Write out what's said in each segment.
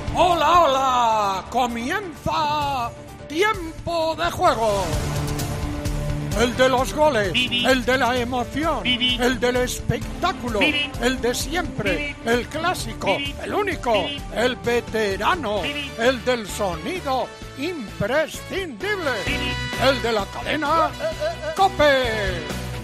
¡Hola, hola! ¡Comienza Tiempo de Juego! El de los goles, el de la emoción, el del espectáculo, el de siempre, el clásico, el único, el veterano, el del sonido imprescindible, el de la cadena COPE.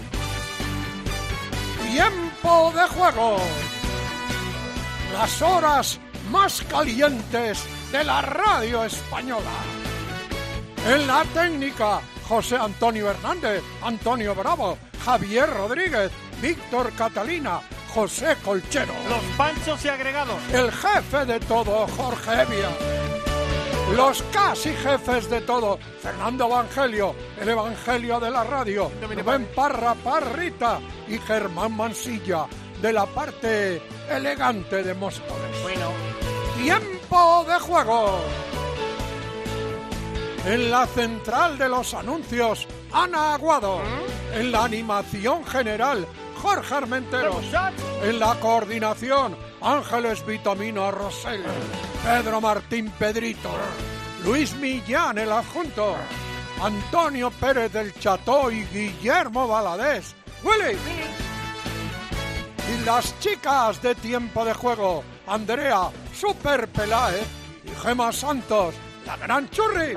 Tiempo de Juego. Las horas más calientes de la radio española. En la técnica, José Antonio Hernández, Antonio Bravo, Javier Rodríguez, Víctor Catalina, José Colchero. Los panchos y agregados. El jefe de todo, Jorge Evia. Los casi jefes de todo, Fernando Evangelio, el Evangelio de la radio, Rubén Parra Parrita y Germán Mansilla, de la parte elegante de Móstoles. Bueno. Tiempo de Juego. En la central de los anuncios, Ana Aguado. En la animación general, Jorge Armenteros. En la coordinación, Ángeles Vitamina Rosell. Pedro Martín Pedrito. Luis Millán, el adjunto. Antonio Pérez del Cható y Guillermo Valadez. ¡Willy! Y las chicas de Tiempo de Juego, Andrea Super Peláez y Gema Santos, la gran Churri.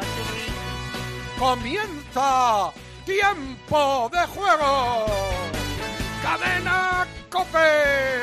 Comienza Tiempo de Juego. Cadena COPE.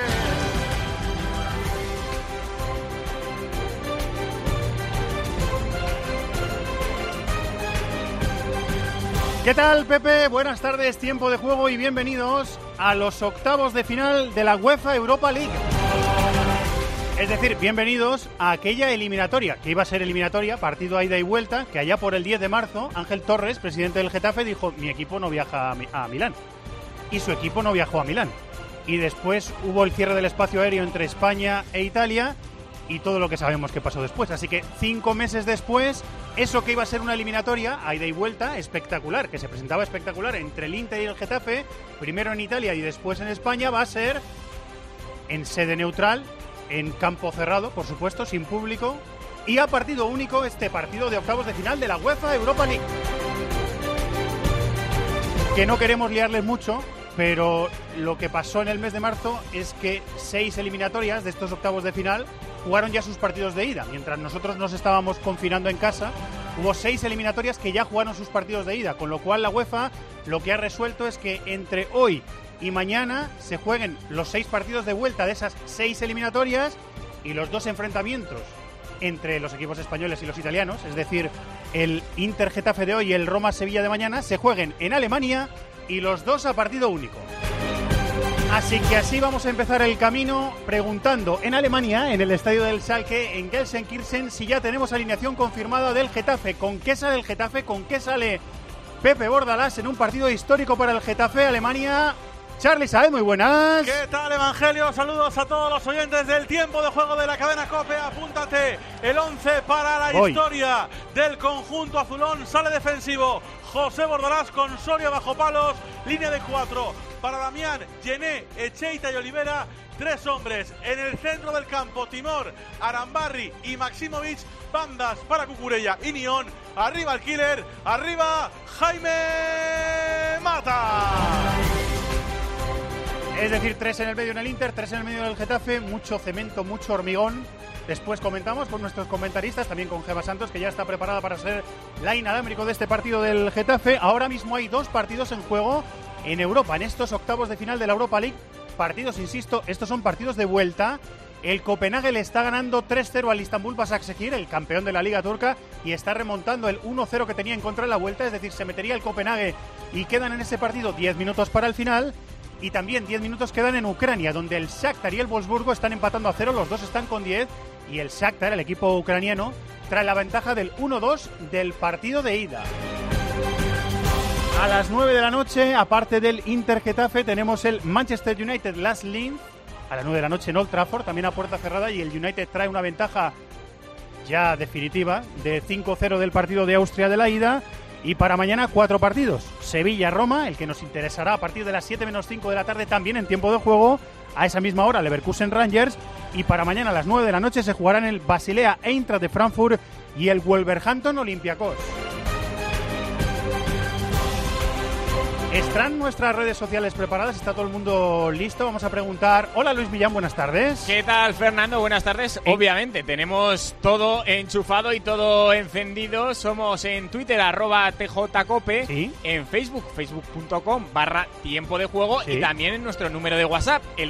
¿Qué tal, Pepe? Buenas tardes, Tiempo de Juego y bienvenidos a los octavos de final de la UEFA Europa League. Es decir, bienvenidos a aquella eliminatoria, que iba a ser eliminatoria, partido a ida y vuelta, que allá por el 10 de marzo, Ángel Torres, presidente del Getafe, dijo: mi equipo no viaja a Milán. Y su equipo no viajó a Milán. Y después hubo el cierre del espacio aéreo entre España e Italia y todo lo que sabemos que pasó después. Así que 5 meses después, eso que iba a ser una eliminatoria a ida y vuelta espectacular, que se presentaba espectacular entre el Inter y el Getafe, primero en Italia y después en España, va a ser en sede neutral, en campo cerrado, por supuesto, sin público, y a partido único este partido de octavos de final de la UEFA Europa League. Que no queremos liarles mucho, pero lo que pasó en el mes de marzo es que 6 eliminatorias de estos octavos de final jugaron ya sus partidos de ida. Mientras nosotros nos estábamos confinando en casa, hubo 6 eliminatorias que ya jugaron sus partidos de ida, con lo cual la UEFA lo que ha resuelto es que entre hoy y mañana se jueguen los 6 partidos de vuelta de esas 6 eliminatorias y los 2 enfrentamientos entre los equipos españoles y los italianos, es decir, el Inter-Getafe de hoy y el Roma-Sevilla de mañana, se jueguen en Alemania y los 2 a partido único. Así que así vamos a empezar el camino preguntando en Alemania, en el estadio del Schalke, en Gelsenkirchen, si ya tenemos alineación confirmada del Getafe. ¿Con qué sale el Getafe? ¿Con qué sale Pepe Bordalás en un partido histórico para el Getafe? Alemania. Charly Saez, muy buenas. ¿Qué tal, Evangelio? Saludos a todos los oyentes del Tiempo de Juego de la cadena COPE. Apúntate, el 11 para la historia del conjunto azulón. Sale defensivo José Bordalás con Soria bajo palos, línea de 4 para Damián, Gené, Echeita y Olivera. 3 hombres en el centro del campo, Timor, Arambarri y Maximovic. Bandas para Cucurella y Nión. Arriba el killer, arriba Jaime Mata. Es decir, 3 en el medio en el Inter, 3 en el medio del Getafe, mucho cemento, mucho hormigón. Después comentamos con nuestros comentaristas, también con Gema Santos, que ya está preparada para ser la inalámbrico de este partido del Getafe. Ahora mismo hay 2 partidos en juego en Europa, en estos octavos de final de la Europa League. Partidos, insisto, estos son partidos de vuelta. El Copenhague le está ganando 3-0 al Istanbul Başakşehir, el campeón de la Liga Turca, y está remontando el 1-0 que tenía en contra en la vuelta. Es decir, se metería el Copenhague y quedan en ese partido 10 minutos para el final. Y también 10 minutos quedan en Ucrania, donde el Shakhtar y el Wolfsburgo están empatando a 0, los dos están con 10, y el Shakhtar, el equipo ucraniano, trae la ventaja del 1-2 del partido de ida. A las 9 de la noche, aparte del Inter-Getafe, tenemos el Manchester United-Last Linz, a las 9 de la noche en Old Trafford, también a puerta cerrada, y el United trae una ventaja ya definitiva de 5-0 del partido de Austria de la ida. Y para mañana 4 partidos. Sevilla-Roma, el que nos interesará a partir de las 7 menos 5 de la tarde también en tiempo de juego. A esa misma hora, Leverkusen Rangers. Y para mañana a las 9 de la noche se jugarán el Basilea Eintracht de Frankfurt y el Wolverhampton Olympiacos. ¿Están nuestras redes sociales preparadas? ¿Está todo el mundo listo? Vamos a preguntar. Hola Luis Millán, buenas tardes. ¿Qué tal, Fernando? Buenas tardes. Obviamente, tenemos todo enchufado y todo encendido. Somos en Twitter, @tjcope, ¿Sí? en Facebook, facebook.com/tiempo de juego, ¿Sí? y también en nuestro número de WhatsApp, el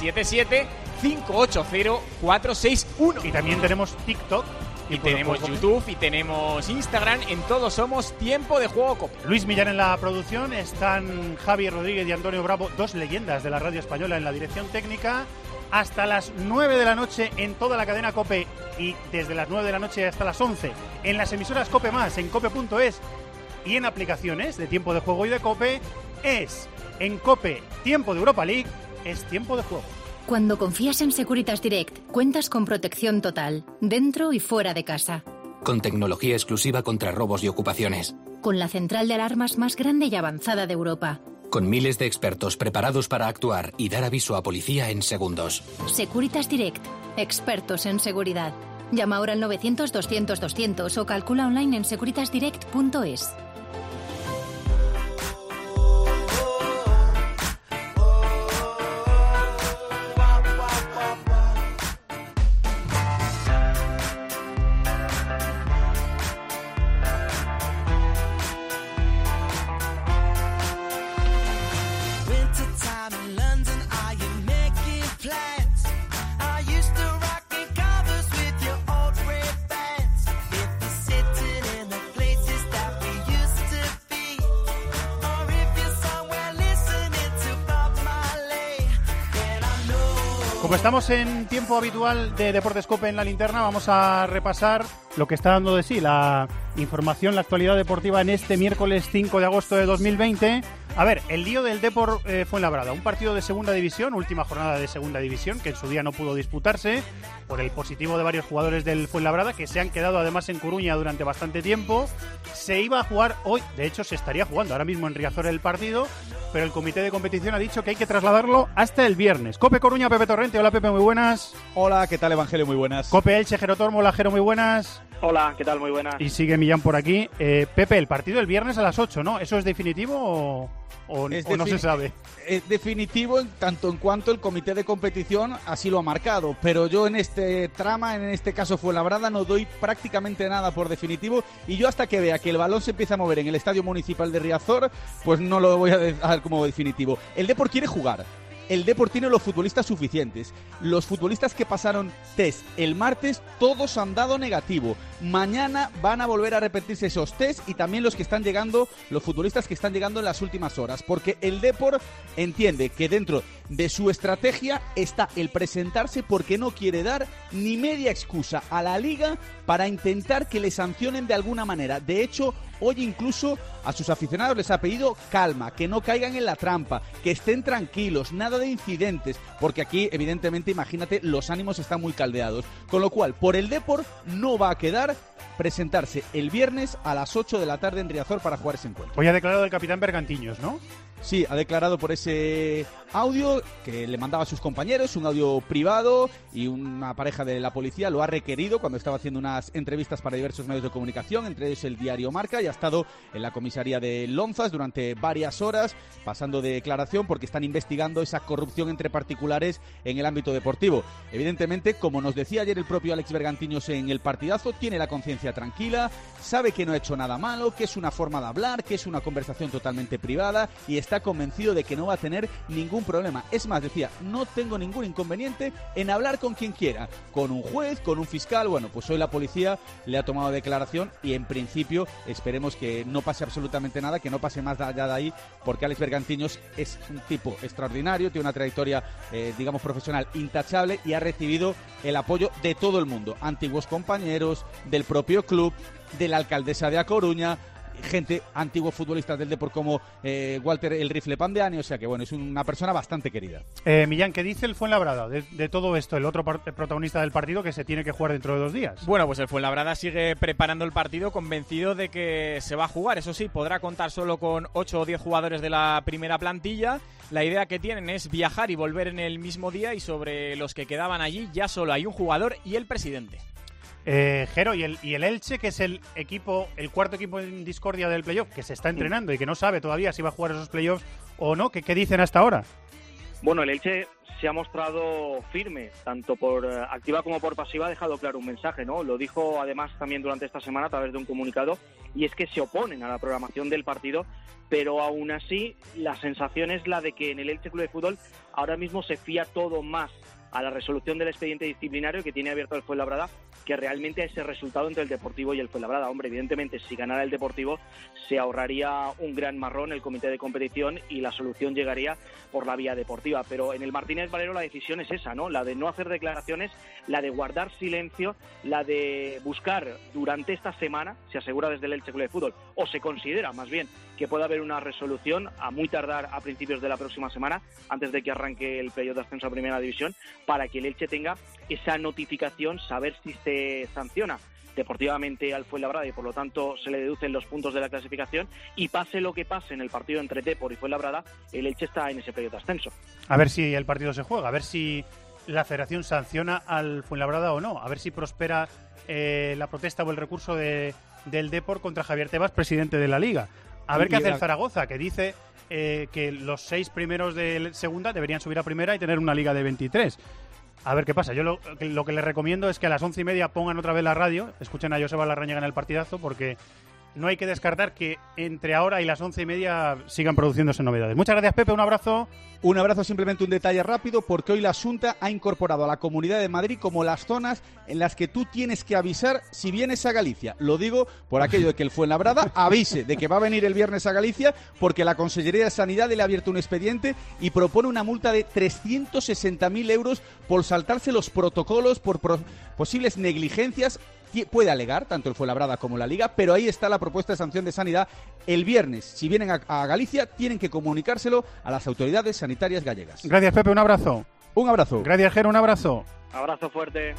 677-580-461. Y también tenemos TikTok. Y tenemos YouTube y tenemos Instagram. En todos somos Tiempo de Juego Cope. Luis Millán en la producción, están Javi Rodríguez y Antonio Bravo, dos leyendas de la radio española en la dirección técnica. Hasta las 9 de la noche en toda la cadena COPE y desde las 9 de la noche hasta las 11 en las emisoras COPE+, en cope.es y en aplicaciones de Tiempo de Juego y de COPE. Es en COPE Tiempo de Europa League, es Tiempo de Juego. Cuando confías en Securitas Direct, cuentas con protección total, dentro y fuera de casa. Con tecnología exclusiva contra robos y ocupaciones. Con la central de alarmas más grande y avanzada de Europa. Con miles de expertos preparados para actuar y dar aviso a policía en segundos. Securitas Direct, expertos en seguridad. Llama ahora al 900-200-200 o calcula online en securitasdirect.es. Como estamos en tiempo habitual de Deportes COPE en la linterna, vamos a repasar lo que está dando de sí la información, la actualidad deportiva en este miércoles 5 de agosto de 2020. A ver, el lío del Depor Fuenlabrada, un partido de segunda división, última jornada de segunda división, que en su día no pudo disputarse por el positivo de varios jugadores del Fuenlabrada, que se han quedado además en Coruña durante bastante tiempo. Se iba a jugar hoy, de hecho se estaría jugando ahora mismo en Riazor el partido, pero el comité de competición ha dicho que hay que trasladarlo hasta el viernes. Cope Coruña, Pepe Torrente. Hola Pepe, muy buenas. Hola, ¿qué tal Evangelio? Muy buenas. Cope Elche, Jero Tormo. Hola Jero, muy buenas. Hola, ¿qué tal? Muy buenas. Y sigue Millán por aquí. Pepe, el partido el viernes a las 8, ¿no? ¿Eso es definitivo o no se sabe? Es definitivo tanto en cuanto el comité de competición así lo ha marcado, pero yo en este trama, en este caso Fuenlabrada, no doy prácticamente nada por definitivo, y yo hasta que vea que el balón se empieza a mover en el Estadio Municipal de Riazor, pues no lo voy a dejar como definitivo. El Depor quiere jugar. El Depor tiene los futbolistas suficientes. Los futbolistas que pasaron test el martes, todos han dado negativo. Mañana van a volver a repetirse esos test y también los que están llegando, los futbolistas que están llegando en las últimas horas. Porque el Depor entiende que dentro de su estrategia está el presentarse, porque no quiere dar ni media excusa a la Liga para intentar que le sancionen de alguna manera. De hecho, hoy incluso a sus aficionados les ha pedido calma, que no caigan en la trampa, que estén tranquilos, nada de incidentes, porque aquí, evidentemente, imagínate, los ánimos están muy caldeados. Con lo cual, por el Depor no va a quedar presentarse el viernes a las 8 de la tarde en Riazor para jugar ese encuentro. Hoy ha declarado el capitán Bergantiños, ¿no? Sí, ha declarado por ese audio que le mandaba a sus compañeros, un audio privado, y una pareja de la policía lo ha requerido cuando estaba haciendo unas entrevistas para diversos medios de comunicación, entre ellos el diario Marca, y ha estado en la comisaría de Lonzas durante varias horas pasando de declaración porque están investigando esa corrupción entre particulares en el ámbito deportivo. Evidentemente, como nos decía ayer el propio Alex Bergantiños en el partidazo, tiene la conciencia tranquila, sabe que no ha hecho nada malo, que es una forma de hablar, que es una conversación totalmente privada, y está convencido de que no va a tener ningún problema. Es más, decía, no tengo ningún inconveniente en hablar con quien quiera, con un juez, con un fiscal. Bueno, pues hoy la policía le ha tomado declaración y en principio esperemos que no pase absolutamente nada, que no pase más allá de ahí, porque Alex Bergantiños es un tipo extraordinario, tiene una trayectoria, digamos, profesional intachable, y ha recibido el apoyo de todo el mundo, antiguos compañeros, del propio club, de la alcaldesa de A Coruña. gente, antiguos futbolistas del Depor como Walter el Rifle Pandeani, o sea que bueno, es una persona bastante querida. Millán, ¿qué dice el Fuenlabrada de todo esto, el otro protagonista del partido que se tiene que jugar dentro de 2 días? Bueno, pues el Fuenlabrada sigue preparando el partido convencido de que se va a jugar. Eso sí, podrá contar solo con 8 o 10 jugadores de la primera plantilla. La idea que tienen es viajar y volver en el mismo día, y sobre los que quedaban allí ya solo hay un jugador y el presidente. Jero, y el Elche, que es el cuarto equipo en discordia del playoff, que se está entrenando y que no sabe todavía si va a jugar esos playoffs o no, ¿qué dicen hasta ahora? Bueno, el Elche se ha mostrado firme, tanto por activa como por pasiva, ha dejado claro un mensaje, ¿no? Lo dijo además también durante esta semana a través de un comunicado, y es que se oponen a la programación del partido, pero aún así la sensación es la de que en el Elche Club de Fútbol ahora mismo se fía todo más a la resolución del expediente disciplinario que tiene abierto el Fuenlabrada que realmente a ese resultado entre el Deportivo y el Fuenlabrada. Hombre, evidentemente, si ganara el Deportivo se ahorraría un gran marrón el comité de competición y la solución llegaría por la vía deportiva. Pero en el Martínez Valero la decisión es esa, ¿no? La de no hacer declaraciones, la de guardar silencio, la de buscar durante esta semana, se asegura desde el Elche Club de Fútbol, o se considera más bien que puede haber una resolución a muy tardar a principios de la próxima semana, antes de que arranque el playoff de ascenso a Primera División, para que el Elche tenga esa notificación, saber si se sanciona deportivamente al Fuenlabrada y por lo tanto se le deducen los puntos de la clasificación, y pase lo que pase en el partido entre Depor y Fuenlabrada, el Elche está en ese playoff de ascenso. A ver si el partido se juega, a ver si la federación sanciona al Fuenlabrada o no, a ver si prospera la protesta o el recurso del Depor contra Javier Tebas, presidente de la Liga. A ver qué hace el Zaragoza, que dice que los 6 primeros de segunda deberían subir a primera y tener una liga de 23. A ver qué pasa. Yo lo que les recomiendo es que a las 11:30 pongan otra vez la radio, escuchen a Joseba Larrañaga en el partidazo, porque no hay que descartar que entre ahora y las 11:30 sigan produciéndose novedades. Muchas gracias, Pepe, un abrazo. Un abrazo, simplemente un detalle rápido, porque hoy la Xunta ha incorporado a la Comunidad de Madrid como las zonas en las que tú tienes que avisar si vienes a Galicia. Lo digo por aquello de que el Fuenlabrada avise de que va a venir el viernes a Galicia, porque la Consellería de Sanidad le ha abierto un expediente y propone una multa de 360.000 euros por saltarse los protocolos, por posibles negligencias. Puede alegar tanto el Fuenlabrada como la Liga, pero ahí está la propuesta de sanción de Sanidad. El viernes, si vienen a Galicia, tienen que comunicárselo a las autoridades sanitarias gallegas. Gracias, Pepe, un abrazo. Un abrazo. Gracias, Jero, un abrazo. Abrazo fuerte.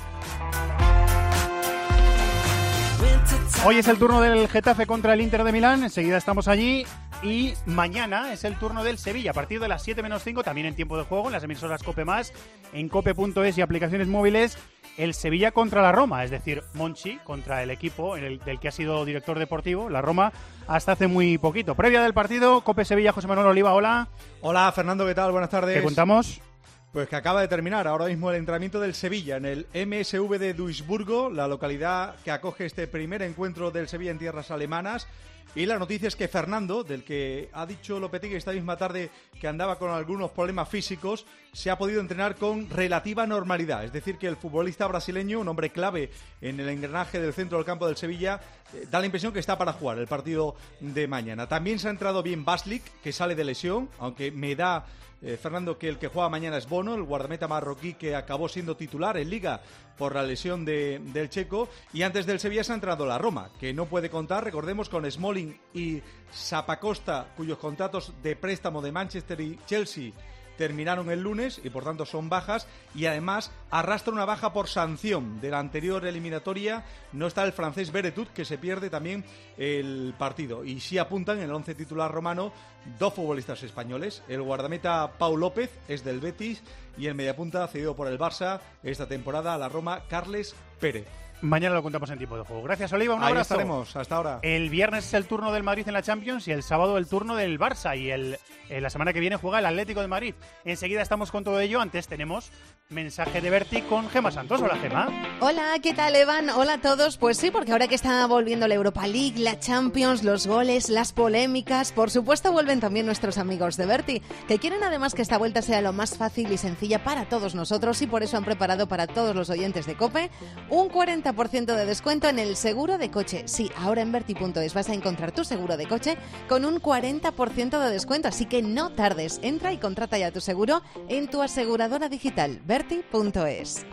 Hoy es el turno del Getafe contra el Inter de Milán, enseguida estamos allí, y mañana es el turno del Sevilla, a partir de las 7:05, también en tiempo de juego, en las emisoras COPE+, en cope.es y aplicaciones móviles, el Sevilla contra la Roma, es decir, Monchi contra el equipo del que ha sido director deportivo, la Roma, hasta hace muy poquito. Previa del partido, COPE Sevilla, José Manuel Oliva, hola. Hola, Fernando, ¿qué tal? Buenas tardes. ¿Qué contamos? Pues que acaba de terminar ahora mismo el entrenamiento del Sevilla en el MSV de Duisburgo, la localidad que acoge este primer encuentro del Sevilla en tierras alemanas. Y la noticia es que Fernando, del que ha dicho Lopetegui esta misma tarde que andaba con algunos problemas físicos, se ha podido entrenar con relativa normalidad. Es decir, que el futbolista brasileño, un hombre clave en el engranaje del centro del campo del Sevilla, da la impresión que está para jugar el partido de mañana. También se ha entrado bien Baslik, que sale de lesión, aunque me da... Fernando, que el que juega mañana es Bono, el guardameta marroquí que acabó siendo titular en Liga por la lesión del checo. Y antes del Sevilla se ha entrado la Roma, que no puede contar, recordemos, con Smalling y Zappacosta, cuyos contratos de préstamo de Manchester y Chelsea terminaron el lunes y por tanto son bajas, y además arrastra una baja por sanción de la anterior eliminatoria. No está el francés Beretut, que se pierde también el partido, y sí apuntan en el 11 titular romano 2 futbolistas españoles. El guardameta Pau López es del Betis, y el mediapunta cedido por el Barça esta temporada a la Roma, Carles Pérez. Mañana lo contamos en tiempo de juego. Gracias, Oliva, un abrazo. Ahí estaremos, hasta ahora. El viernes es el turno del Madrid en la Champions y el sábado el turno del Barça, y la semana que viene juega el Atlético de Madrid. Enseguida estamos con todo ello. Antes tenemos mensaje de Berti con Gemma Santos. Hola, Gemma. Hola, ¿qué tal, Evan? Hola a todos. Pues sí, porque ahora que está volviendo la Europa League, la Champions, los goles, las polémicas, por supuesto vuelven también nuestros amigos de Berti, que quieren además que esta vuelta sea lo más fácil y sencilla para todos nosotros, y por eso han preparado para todos los oyentes de COPE un 40% de descuento en el seguro de coche. Sí, ahora en Berti.es vas a encontrar tu seguro de coche con un 40% de descuento, así que no tardes. Entra y contrata ya tu seguro en tu aseguradora digital, Berti.es.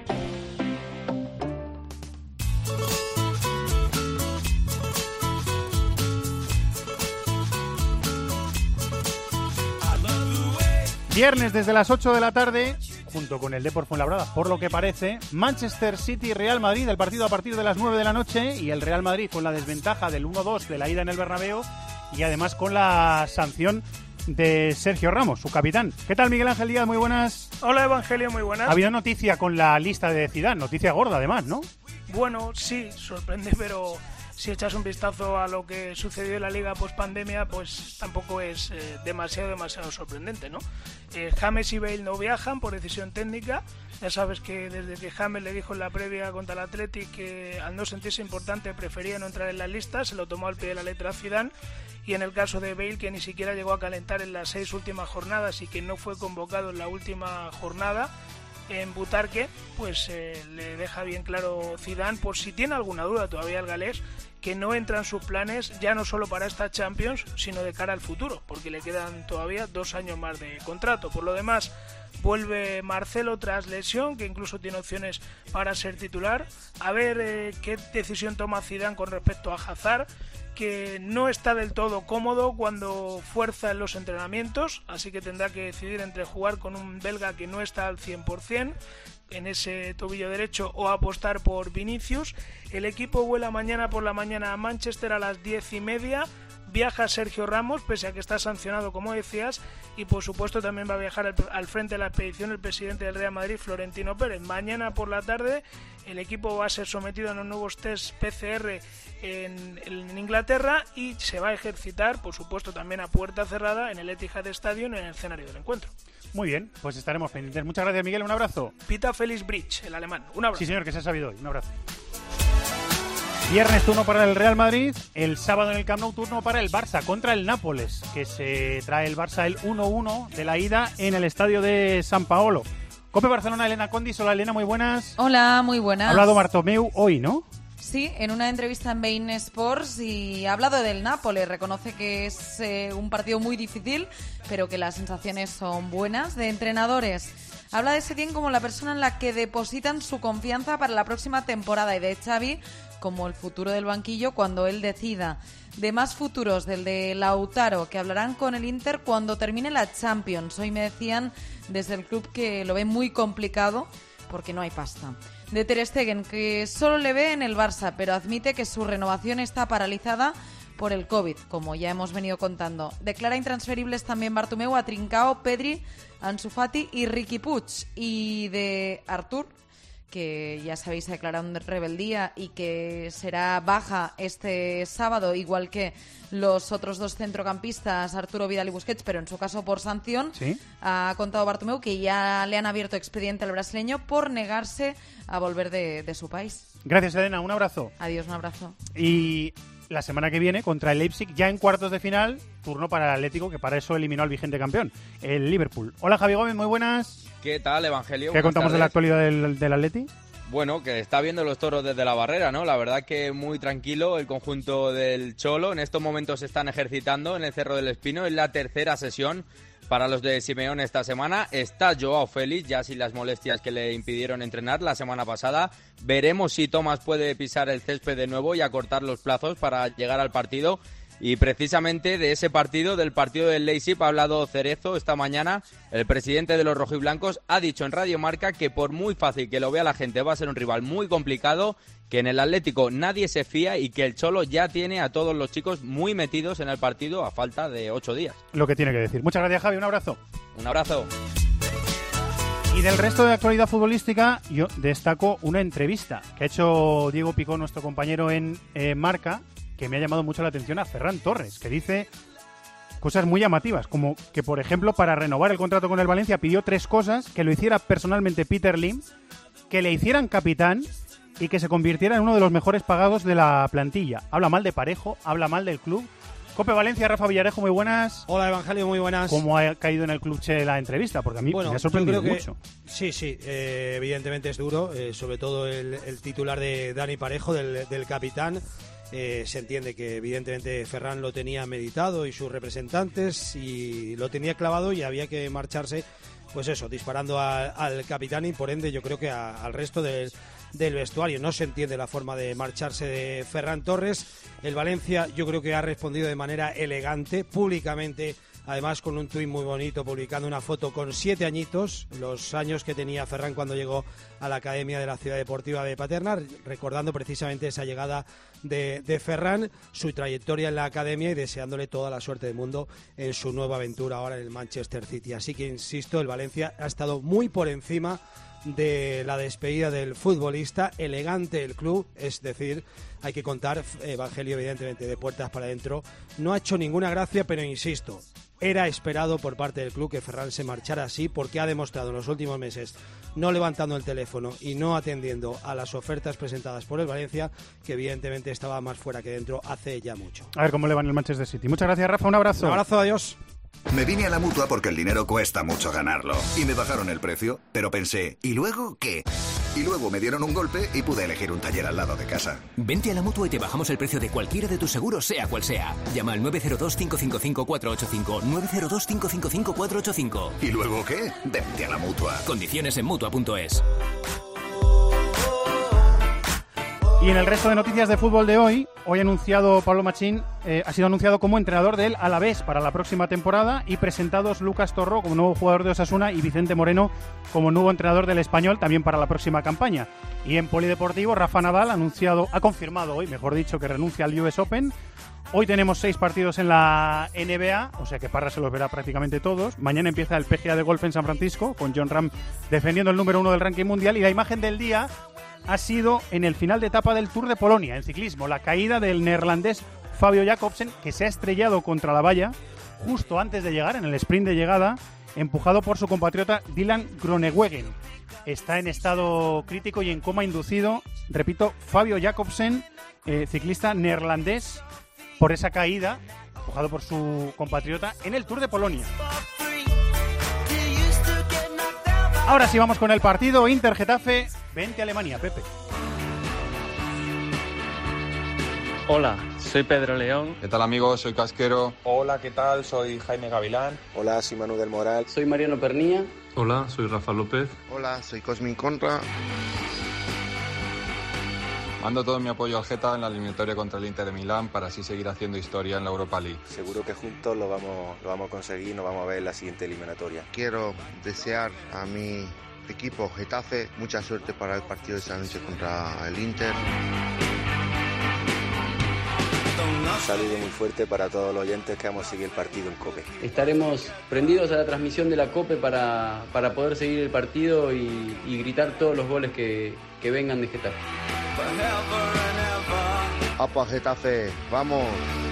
Viernes desde las 8 de la tarde, junto con el Depor Fuenlabrada, por lo que parece, Manchester City Real Madrid, el partido a partir de las 9 de la noche, y el Real Madrid con la desventaja del 1-2 de la ida en el Bernabéu y además con la sanción de Sergio Ramos, su capitán. ¿Qué tal, Miguel Ángel Díaz? Muy buenas. Hola, Evangelio, muy buenas. Ha habido noticia con la lista de Zidane, noticia gorda además, ¿no? Bueno, sí, sorprende, pero si echas un vistazo a lo que sucedió en la Liga post-pandemia, pues tampoco es demasiado sorprendente, ¿no? James y Bale no viajan por decisión técnica. Ya sabes que desde que James le dijo en la previa contra el Athletic que al no sentirse importante prefería no entrar en la lista, se lo tomó al pie de la letra Zidane. Y en el caso de Bale, que ni siquiera llegó a calentar en las 6 últimas jornadas y que no fue convocado en la última jornada en Butarque, pues le deja bien claro Zidane, por si tiene alguna duda todavía el galés, que no entra en sus planes ya no solo para esta Champions, sino de cara al futuro, porque le quedan todavía 2 años más de contrato. Por lo demás, vuelve Marcelo tras lesión, que incluso tiene opciones para ser titular. A ver qué decisión toma Zidane con respecto a Hazard, que no está del todo cómodo cuando fuerza en los entrenamientos, así que tendrá que decidir entre jugar con un belga que no está al 100% en ese tobillo derecho o apostar por Vinicius. El equipo vuela mañana por la mañana a Manchester a las 10:30. Viaja Sergio Ramos, pese a que está sancionado, como decías, y por supuesto también va a viajar al frente de la expedición el presidente del Real Madrid, Florentino Pérez. Mañana por la tarde el equipo va a ser sometido a unos nuevos test PCR en Inglaterra y se va a ejercitar, por supuesto, también a puerta cerrada en el Etihad Stadium, en el escenario del encuentro. Muy bien, pues estaremos pendientes. Muchas gracias, Miguel, un abrazo. Pita Felix Bridge, el alemán. Un abrazo. Sí, señor, que se ha sabido hoy. Un abrazo. Viernes turno para el Real Madrid, el sábado en el Camp Nou turno para el Barça contra el Nápoles, que se trae el Barça el 1-1 de la ida en el estadio de San Paolo. Cope Barcelona, Elena Condis. Hola, Elena, muy buenas. Hola, muy buenas. Ha hablado Bartomeu hoy, ¿no? Sí, en una entrevista en Bein Sports, y ha hablado del Nápoles. Reconoce que es un partido muy difícil, pero que las sensaciones son buenas. De entrenadores, habla de Setién como la persona en la que depositan su confianza para la próxima temporada, y de Xavi como el futuro del banquillo cuando él decida. De más futuros, del de Lautaro, que hablarán con el Inter cuando termine la Champions. Hoy me decían desde el club que lo ven muy complicado porque no hay pasta. De Ter Stegen, que solo le ve en el Barça, pero admite que su renovación está paralizada por el COVID, como ya hemos venido contando. Declara intransferibles también Bartomeu a Trincao, Pedri, Ansu Fati y Riqui Puig. Y de Artur, que ya sabéis ha declarado en rebeldía y que será baja este sábado, igual que los otros dos centrocampistas, Arturo Vidal y Busquets, pero en su caso por sanción. ¿Sí? Ha contado Bartomeu que ya le han abierto expediente al brasileño por negarse a volver de su país. Gracias, Elena. Un abrazo. Adiós, un abrazo. Y la semana que viene, contra el Leipzig, ya en cuartos de final, turno para el Atlético, que para eso eliminó al vigente campeón, el Liverpool. Hola, Javi Gómez, muy buenas. ¿Qué tal, Evangelio? ¿Qué contamos de la actualidad del Atleti? Bueno, que está viendo los toros desde la barrera, ¿no? La verdad que muy tranquilo el conjunto del Cholo. En estos momentos se están ejercitando en el Cerro del Espino. Es la tercera sesión para los de Simeone esta semana. Está Joao Félix, ya sin las molestias que le impidieron entrenar la semana pasada. Veremos si Tomás puede pisar el césped de nuevo y acortar los plazos para llegar al partido. Y precisamente de ese partido, del partido del Leipzig, ha hablado Cerezo esta mañana. El presidente de los rojiblancos ha dicho en Radio Marca que por muy fácil que lo vea la gente, va a ser un rival muy complicado, que en el Atlético nadie se fía y que el Cholo ya tiene a todos los chicos muy metidos en el partido a falta de 8 días. Lo que tiene que decir. Muchas gracias, Javi. Un abrazo. Un abrazo. Y del resto de actualidad futbolística, yo destaco una entrevista que ha hecho Diego Picó, nuestro compañero en Marca, que me ha llamado mucho la atención, a Ferran Torres, que dice cosas muy llamativas, como que, por ejemplo, para renovar el contrato con el Valencia pidió 3 cosas: que lo hiciera personalmente Peter Lim, que le hicieran capitán y que se convirtiera en uno de los mejores pagados de la plantilla. Habla mal de Parejo, habla mal del club. Cope Valencia, Rafa Villarejo, muy buenas. Hola, Evangelio, muy buenas. ¿Cómo ha caído en el club Che la entrevista? Porque a mí me ha sorprendido mucho. Sí, evidentemente es duro, sobre todo el titular de Dani Parejo, del capitán. Se entiende que evidentemente Ferran lo tenía meditado y sus representantes, y lo tenía clavado y había que marcharse, pues eso, disparando al capitán y por ende yo creo que al resto del vestuario. No se entiende la forma de marcharse de Ferran Torres. El Valencia yo creo que ha respondido de manera elegante, públicamente además con un tuit muy bonito, publicando una foto con 7 añitos, los años que tenía Ferran cuando llegó a la Academia de la Ciudad Deportiva de Paterna, recordando precisamente esa llegada de Ferran, su trayectoria en la Academia y deseándole toda la suerte del mundo en su nueva aventura ahora en el Manchester City. Así que, insisto, el Valencia ha estado muy por encima de la despedida del futbolista, elegante el club, es decir, hay que contar, Evangelio, evidentemente, de puertas para adentro, no ha hecho ninguna gracia, pero insisto, era esperado por parte del club que Ferran se marchara así, porque ha demostrado en los últimos meses, no levantando el teléfono y no atendiendo a las ofertas presentadas por el Valencia, que evidentemente estaba más fuera que dentro hace ya mucho. A ver cómo le va en el Manchester City. Muchas gracias, Rafa, un abrazo. Un abrazo, adiós. Me vine a la Mutua porque el dinero cuesta mucho ganarlo. Y me bajaron el precio, pero pensé, ¿y luego qué? Y luego me dieron un golpe y pude elegir un taller al lado de casa. Vente a la Mutua y te bajamos el precio de cualquiera de tus seguros, sea cual sea. Llama al 902-555-485, 902-555-485. ¿Y luego qué? Vente a la Mutua. Condiciones en Mutua.es. Y en el resto de noticias de fútbol de hoy ha anunciado Pablo Machín, ha sido anunciado como entrenador del Alavés para la próxima temporada y presentados Lucas Torró como nuevo jugador de Osasuna y Vicente Moreno como nuevo entrenador del Español también para la próxima campaña. Y en polideportivo, Rafa Nadal ha confirmado hoy, mejor dicho, que renuncia al US Open. Hoy tenemos 6 partidos en la NBA, o sea que Parra se los verá prácticamente todos. Mañana empieza el PGA de golf en San Francisco, con Jon Rahm defendiendo el número 1 del ranking mundial. Y la imagen del día ha sido en el final de etapa del Tour de Polonia, en ciclismo, la caída del neerlandés Fabio Jacobsen, que se ha estrellado contra la valla justo antes de llegar, en el sprint de llegada, empujado por su compatriota Dylan Groenewegen. Está en estado crítico y en coma inducido, repito, Fabio Jacobsen, ciclista neerlandés, por esa caída, empujado por su compatriota en el Tour de Polonia. Ahora sí vamos con el partido Inter-Getafe. Vente a Alemania, Pepe. Hola, soy Pedro León. ¿Qué tal, amigos? Soy Casquero. Hola, ¿qué tal? Soy Jaime Gavilán. Hola, soy Manu del Moral. Soy Mariano Pernilla. Hola, soy Rafa López. Hola, soy Cosmin Conra. Mando todo mi apoyo al Geta en la eliminatoria contra el Inter de Milán para así seguir haciendo historia en la Europa League. Seguro que juntos lo vamos a conseguir y nos vamos a ver en la siguiente eliminatoria. Quiero desear a mi equipo Getafe mucha suerte para el partido de esta noche contra el Inter. Un saludo muy fuerte para todos los oyentes que vamos a seguir el partido en COPE. Estaremos prendidos a la transmisión de la COPE para poder seguir el partido y gritar todos los goles que vengan de Getafe. ¡Apa, Getafe! ¡Vamos!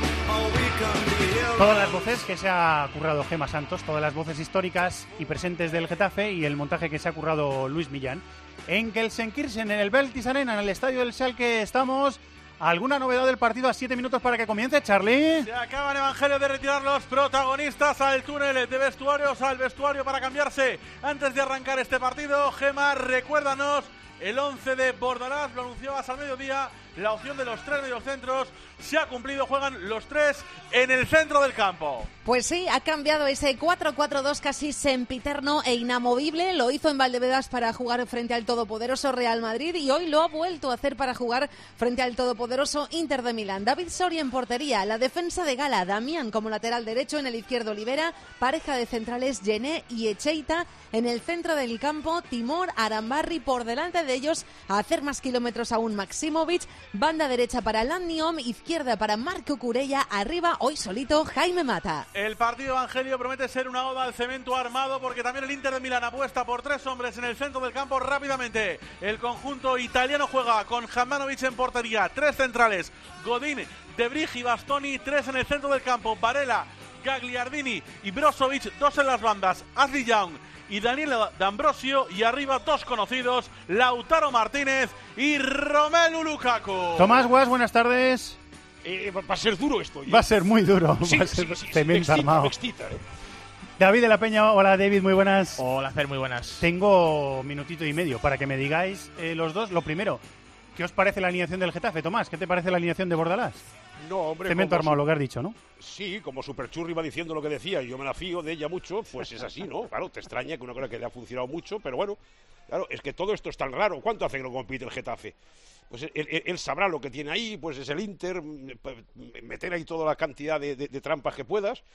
Todas las voces que se ha currado Gema Santos, todas las voces históricas y presentes del Getafe y el montaje que se ha currado Luis Millán. En Gelsenkirchen, en el Beltis Arena, en el estadio del Schalke, estamos. ¿Alguna novedad del partido a 7 minutos para que comience, Charlie? Se acaban, Evangelio, de retirar los protagonistas al túnel de vestuarios, al vestuario para cambiarse. Antes de arrancar este partido, Gema, recuérdanos el 11 de Bordalás, lo anunciabas al mediodía, la opción de los 3 mediocentros se ha cumplido, juegan los 3 en el centro del campo. Pues sí, ha cambiado ese 4-4-2 casi sempiterno e inamovible, lo hizo en Valdebebas para jugar frente al todopoderoso Real Madrid y hoy lo ha vuelto a hacer para jugar frente al todopoderoso Inter de Milán. David Soria en portería, la defensa de Gala, Damián como lateral derecho, en el izquierdo Olivera, pareja de centrales Gené y Echeita, en el centro del campo Timor, Arambarri, por delante de ellos a hacer más kilómetros aún Maximovic, banda derecha para Lannion, izquierda para Marco Curella, arriba hoy solito Jaime Mata. El partido, Evangelio, promete ser una oda al cemento armado porque también el Inter de Milán apuesta por 3 hombres en el centro del campo rápidamente. El conjunto italiano juega con Handanovic en portería, 3 centrales, Godín, De Vrij y Bastoni, 3 en el centro del campo, Varela, Gagliardini y Brozovic, 2 en las bandas, Ashley Young y Daniel D'Ambrosio, y arriba 2 conocidos, Lautaro Martínez y Romelu Lukaku. Tomás Guas, buenas tardes. Va a ser duro esto. Va a ser muy duro. Sí, va a ser sí, cemento armado. Me excita. David de la Peña, hola David, muy buenas. Hola Fer, muy buenas. Tengo minutito y medio para que me digáis los dos. Lo primero, ¿qué os parece la alineación del Getafe, Tomás? ¿Qué te parece la alineación de Bordalás? No, hombre. Cemento armado, lo que has dicho, ¿no? Sí, como Superchurri va diciendo lo que decía y yo me la fío de ella mucho, pues es así, ¿no? Claro, te extraña que una cosa que le ha funcionado mucho, pero bueno, claro, es que todo esto es tan raro. ¿Cuánto hace que no compite el Getafe? Pues él sabrá lo que tiene ahí, pues es el Inter, meter ahí toda la cantidad de trampas que puedas.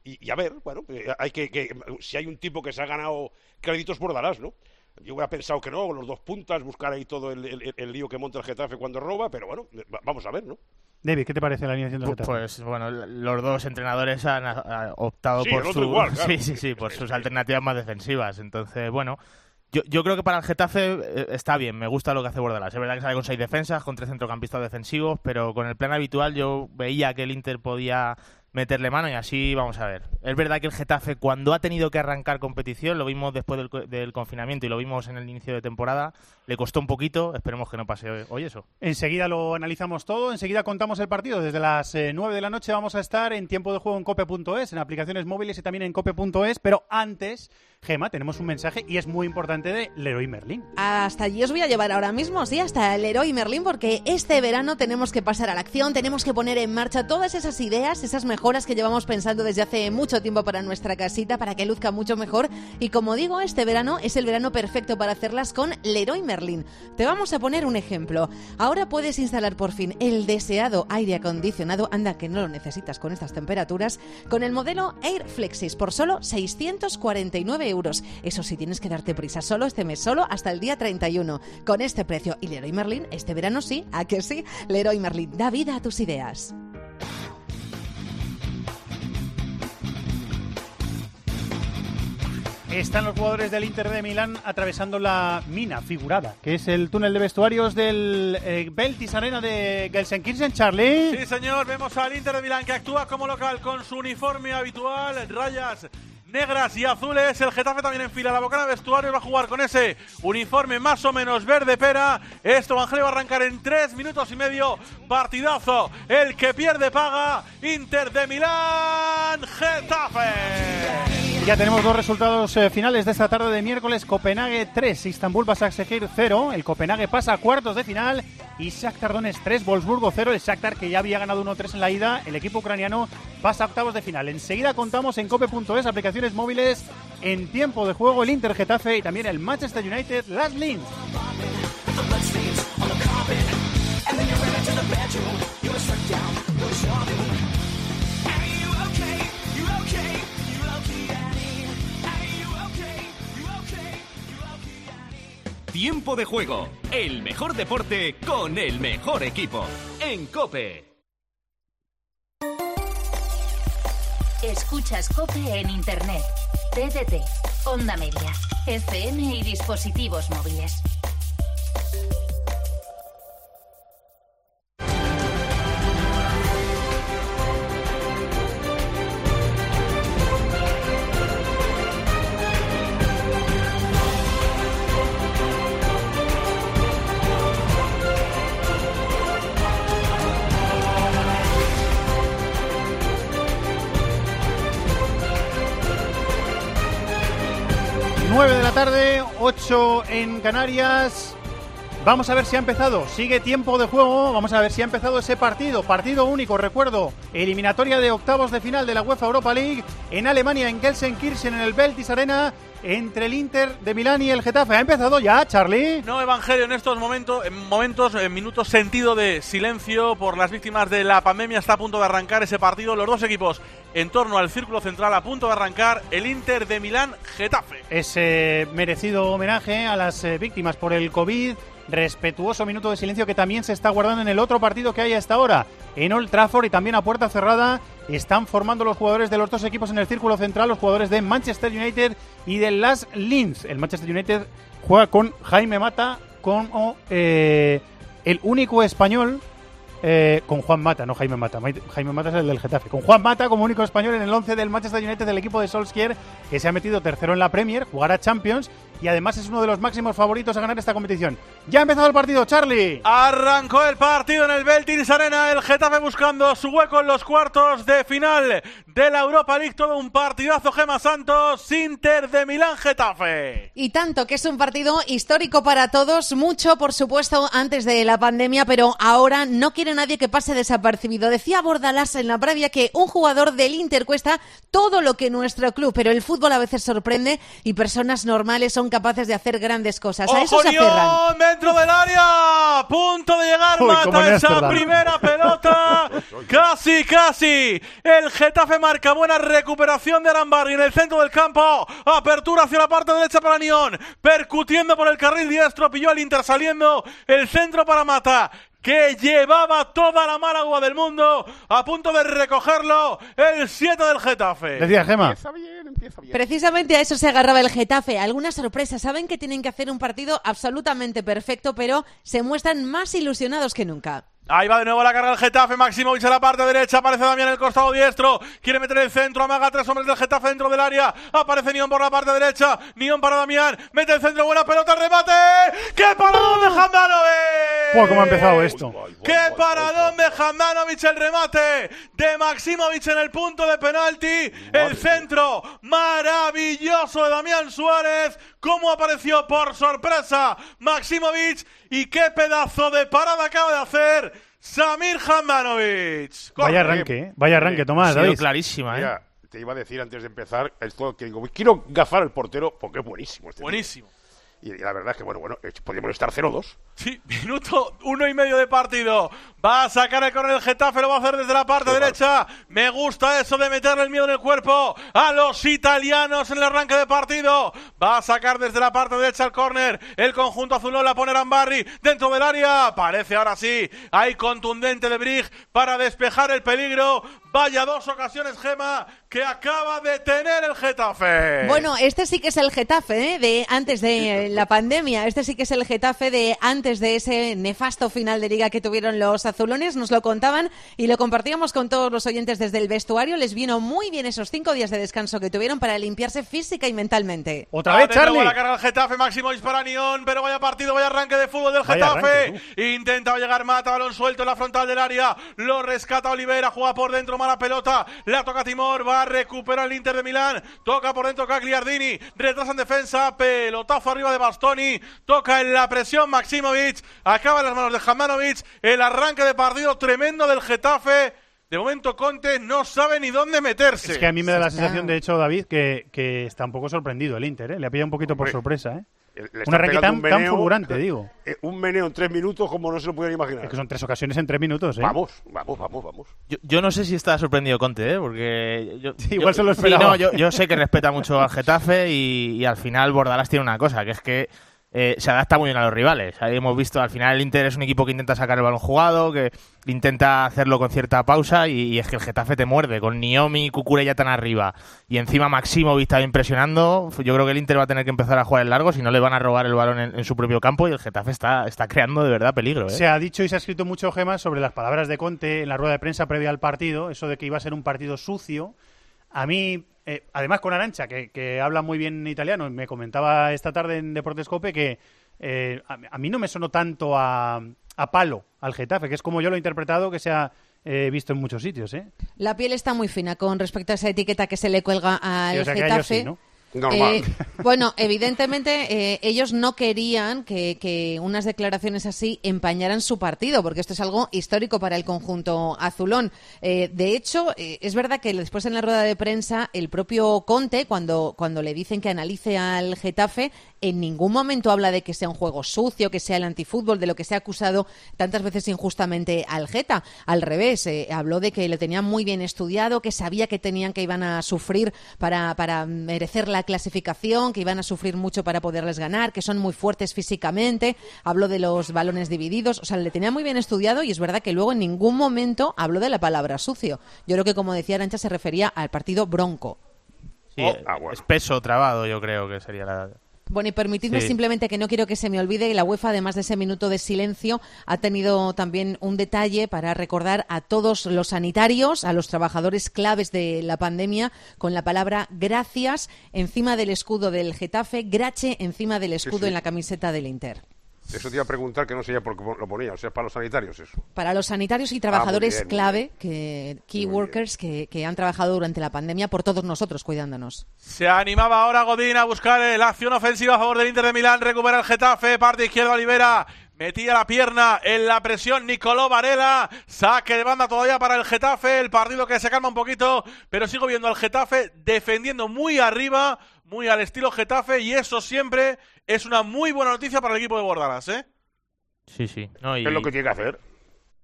Y a ver, bueno, hay que si hay un tipo que se ha ganado créditos Bordalás, ¿no? Yo hubiera pensado que no, los dos puntas, buscar ahí todo el lío que monta el Getafe cuando roba, pero bueno, vamos a ver, ¿no? David, ¿qué te parece la alineación del Getafe? Pues bueno, los dos entrenadores han optado Sí, por el otro igual, claro. por sus alternativas más defensivas. Entonces, bueno, yo creo que para el Getafe está bien, me gusta lo que hace Bordalás. Es verdad que sale con 6 defensas, con 3 centrocampistas defensivos, pero con el plan habitual yo veía que el Inter podía meterle mano y así vamos a ver. Es verdad que el Getafe, cuando ha tenido que arrancar competición, lo vimos después del confinamiento y lo vimos en el inicio de temporada, le costó un poquito, esperemos que no pase hoy eso. Enseguida lo analizamos todo, enseguida contamos el partido. Desde las 9 de la noche vamos a estar en tiempo de juego en cope.es, en aplicaciones móviles y también en cope.es, pero antes, Gema, tenemos un mensaje y es muy importante de Leroy Merlin. Hasta allí os voy a llevar ahora mismo, sí, hasta el Leroy Merlin, porque este verano tenemos que pasar a la acción, tenemos que poner en marcha todas esas ideas, esas mejoras que llevamos pensando desde hace mucho tiempo para nuestra casita, para que luzca mucho mejor. Y como digo, este verano es el verano perfecto para hacerlas con Leroy Merlin. Te vamos a poner un ejemplo. Ahora puedes instalar por fin el deseado aire acondicionado, anda que no lo necesitas con estas temperaturas, con el modelo Air Flexis por solo 649 euros. Eso sí, tienes que darte prisa, solo este mes, solo hasta el día 31. Con este precio y Leroy Merlin, este verano sí, ¿a que sí? Leroy Merlin, da vida a tus ideas. Están los jugadores del Inter de Milán atravesando la mina figurada, que es el túnel de vestuarios del Beltis Arena de Gelsenkirchen, Charlie. Sí, señor, vemos al Inter de Milán que actúa como local con su uniforme habitual, rayas negras y azules. El Getafe también enfila la bocana de vestuario y va a jugar con ese uniforme más o menos verde pera. Esto, Evangelio, va a arrancar en 3 minutos y medio. Partidazo, el que pierde paga. Inter de Milán, Getafe. Ya tenemos 2 resultados finales de esta tarde de miércoles. Copenhague 3, Istanbul Başakşehir 0. El Copenhague pasa a cuartos de final. Y Shakhtar Donetsk 3, Wolfsburgo 0. El Shakhtar, que ya había ganado 1-3 en la ida. El equipo ucraniano pasa a octavos de final. Enseguida contamos en cope.es, aplicaciones móviles, en tiempo de juego, el Inter Getafe y también el Manchester United Las Linz. Tiempo de juego, el mejor deporte con el mejor equipo. En COPE. Escuchas COPE en Internet, TDT, Onda Media, FM y dispositivos móviles. De la tarde, 8 en Canarias. Vamos a ver si ha empezado. Sigue tiempo de juego. Vamos a ver si ha empezado ese partido. Partido único, recuerdo. Eliminatoria de octavos de final de la UEFA Europa League en Alemania, en Gelsenkirchen, en el Beltis Arena, entre el Inter de Milán y el Getafe. ¿Ha empezado ya, Charlie? No, Evangelio, en estos momentos, en minutos sentido de silencio por las víctimas de la pandemia. Está a punto de arrancar ese partido. Los dos equipos en torno al círculo central, a punto de arrancar el Inter de Milán, Getafe. Ese merecido homenaje a las víctimas por el COVID. Respetuoso minuto de silencio que también se está guardando en el otro partido que hay hasta ahora, en Old Trafford, y también a puerta cerrada. Están formando los jugadores de los dos equipos en el círculo central, los jugadores de Manchester United y de Las Linz. El Manchester United juega con Jaime Mata como el único español, con Juan Mata, no Jaime Mata. Jaime Mata es el del Getafe. Con Juan Mata como único español en el 11 del Manchester United, del equipo de Solskjaer, que se ha metido tercero en la Premier, jugará Champions y además es uno de los máximos favoritos a ganar esta competición. Ya ha empezado el partido, Charlie. Arrancó el partido en el Beltis Arena, el Getafe buscando su hueco en los cuartos de final de la Europa League. Todo un partidazo, Gema Santos, Inter de Milán, Getafe. Y tanto que es un partido histórico para todos, mucho por supuesto antes de la pandemia, pero ahora no quiere nadie que pase desapercibido. Decía Bordalás en la previa que un jugador del Inter cuesta todo lo que nuestro club, pero el fútbol a veces sorprende y personas normales son capaces de hacer grandes cosas. A eso se aferran. Dentro del área, punto de llegar, mata esa primera pelota. Casi. El Getafe marca, buena recuperación de Arambarri en el centro del campo, apertura hacia la parte derecha para Nión, percutiendo por el carril diestro, pilló al Inter saliendo, el centro para Mata, que llevaba toda la mala agua del mundo, a punto de recogerlo el 7 del Getafe. Decía Gema. Empieza bien. Precisamente a eso se agarraba el Getafe. Alguna sorpresa. Saben que tienen que hacer un partido absolutamente perfecto, pero se muestran más ilusionados que nunca. Ahí va de nuevo la carga del Getafe, Maximovic a la parte derecha, aparece Damián en el costado diestro, quiere meter el centro, amaga 3 hombres del Getafe dentro del área, aparece Nión por la parte derecha, Nión para Damián, mete el centro, buena pelota, remate, ¡qué paradón de Handanovic! ¿Cómo ha empezado esto? ¡Qué paradón de Handanovic, el remate de Maximovic en el punto de penalti, el centro maravilloso de Damián Suárez, cómo apareció por sorpresa Maximovic y qué pedazo de parada acaba de hacer Samir Handanovic. Vaya arranque, Tomás. Ha sido clarísima, Mira, te iba a decir antes de empezar esto que digo, quiero gafar al portero porque es buenísimo. Buenísimo. Y la verdad es que, bueno, podríamos estar 0-2. Sí, minuto 1,5 de partido. Va a sacar el córner el Getafe, lo va a hacer desde la parte derecha. Me gusta eso de meterle el miedo en el cuerpo a los italianos en el arranque de partido. Va a sacar desde la parte derecha el córner. El conjunto azulón la pone Arambarri dentro del área. Parece ahora sí, hay contundente de Brig para despejar el peligro. Vaya 2 ocasiones, Gema, que acaba de tener el Getafe. Bueno, este sí que es el Getafe, de antes de la pandemia. Este sí que es el Getafe de antes de ese nefasto final de liga que tuvieron los azulones. Nos lo contaban y lo compartíamos con todos los oyentes desde el vestuario. Les vino muy bien esos 5 días de descanso que tuvieron para limpiarse física y mentalmente. Otra vez, Charlie. La carga al Getafe, Maximovic para Nión, pero vaya partido, vaya arranque de fútbol del Getafe. Intenta llegar Mata, balón suelto en la frontal del área. Lo rescata Olivera, juega por dentro, mala pelota, la toca Timor, va a recuperar el Inter de Milán, toca por dentro Cagliardini, retrasa en defensa, pelotazo arriba de Bastoni, toca en la presión Maximovic, acaba en las manos de Handanovic, el arranque de partido tremendo del Getafe. De momento Conte no sabe ni dónde meterse. Es que a mí me da la sensación, de hecho, David, que está un poco sorprendido el Inter, le ha pillado un poquito por sorpresa, un arranque tan fulgurante, digo. Un meneo en 3 minutos como no se lo pudieran imaginar. Es que son 3 ocasiones en 3 minutos, Vamos. Yo no sé si está sorprendido Conte, porque... igual se lo esperaba. Sí, no, yo sé que respeta mucho al Getafe y al final Bordalás tiene una cosa, que es que se adapta muy bien a los rivales. Ahí hemos visto, al final el Inter es un equipo que intenta sacar el balón jugado, que intenta hacerlo con cierta pausa y es que el Getafe te muerde, con Niomi y Cucurella tan arriba y encima Maximovic está impresionando. Yo creo que el Inter va a tener que empezar a jugar en largo, si no le van a robar el balón en su propio campo y el Getafe está creando de verdad peligro. Se ha dicho y se ha escrito mucho, Gemma, sobre las palabras de Conte en la rueda de prensa previa al partido, eso de que iba a ser un partido sucio. A mí... además con Arancha, que habla muy bien italiano, me comentaba esta tarde en Deportes Cope que a mí no me sonó tanto a palo al Getafe, que es como yo lo he interpretado, que se ha visto en muchos sitios. La piel está muy fina con respecto a esa etiqueta que se le cuelga al Getafe. Sí, ¿no? Normal. Bueno, evidentemente ellos no querían que unas declaraciones así empañaran su partido, porque esto es algo histórico para el conjunto azulón. De hecho, es verdad que después en la rueda de prensa el propio Conte, cuando le dicen que analice al Getafe, en ningún momento habla de que sea un juego sucio, que sea el antifútbol, de lo que se ha acusado tantas veces injustamente al Geta. Al revés, habló de que lo tenían muy bien estudiado, que sabía que iban a sufrir para merecer la clasificación, que iban a sufrir mucho para poderles ganar, que son muy fuertes físicamente. Habló de los balones divididos, o sea, le tenía muy bien estudiado y es verdad que luego en ningún momento habló de la palabra sucio. Yo creo que, como decía Arancha, se refería al partido bronco. Sí, espeso, trabado, yo creo que sería la... Bueno, y permitidme simplemente, que no quiero que se me olvide, la UEFA, además de ese minuto de silencio, ha tenido también un detalle para recordar a todos los sanitarios, a los trabajadores claves de la pandemia, con la palabra gracias encima del escudo del Getafe, grache encima del escudo en la camiseta del Inter. Eso te iba a preguntar, que no sé ya por qué lo ponía, o sea, para los sanitarios eso. Para los sanitarios y trabajadores bien, clave, key workers, que han trabajado durante la pandemia por todos nosotros, cuidándonos. Se animaba ahora Godín a buscar la acción ofensiva a favor del Inter de Milán, recupera el Getafe, parte izquierda Olivera, metía la pierna en la presión Nicolò Varela, saque de banda todavía para el Getafe, el partido que se calma un poquito, pero sigo viendo al Getafe defendiendo muy arriba, muy al estilo Getafe, y eso siempre es una muy buena noticia para el equipo de Bordalás, Sí. No, es lo que tiene que hacer.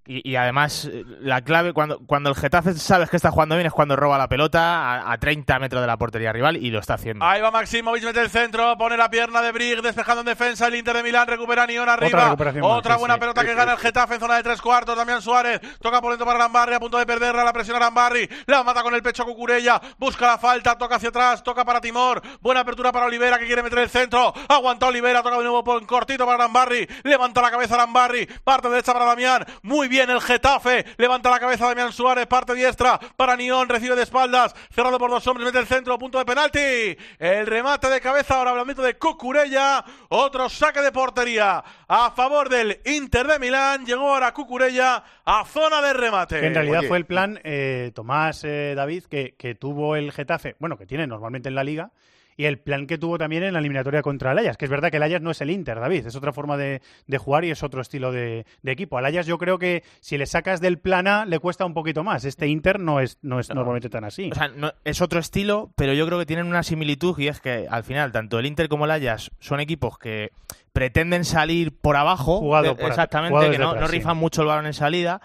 Y además, la clave, cuando el Getafe sabes que está jugando bien, es cuando roba la pelota a 30 metros de la portería rival, y lo está haciendo. Ahí va Maximovic, mete el centro, pone la pierna de Brig, despejando en defensa el Inter de Milán, recupera Nión arriba. Otra buena pelota que gana el Getafe en zona de 3/4. Damián Suárez toca por dentro para Arambarri, a punto de perderla, la presiona Arambarri, la mata con el pecho a Cucurella, busca la falta, toca hacia atrás, toca para Timor. Buena apertura para Olivera, que quiere meter el centro. Aguanta Olivera, toca de nuevo por cortito para Arambarri, levanta la cabeza Arambarri, parte derecha para Damián. Muy bien el Getafe. Levanta la cabeza Damián Suárez, parte diestra para Nión, recibe de espaldas, cerrado por 2 hombres, mete el centro, punto de penalti. El remate de cabeza, ahora blandito de Cucurella. Otro saque de portería a favor del Inter de Milán. Llegó ahora Cucurella a zona de remate. Que en realidad fue el plan, Tomás, David, que tuvo el Getafe, bueno, que tiene normalmente en la Liga, y el plan que tuvo también en la eliminatoria contra el Ajax, que es verdad que el Ajax no es el Inter, David, es otra forma de jugar y es otro estilo de equipo. Al Ajax yo creo que si le sacas del plan A le cuesta un poquito más. Este Inter no es normalmente tan así. O sea, es otro estilo, pero yo creo que tienen una similitud, y es que al final tanto el Inter como el Ajax son equipos que pretenden salir por abajo, exactamente, que no rifan mucho el balón en salida.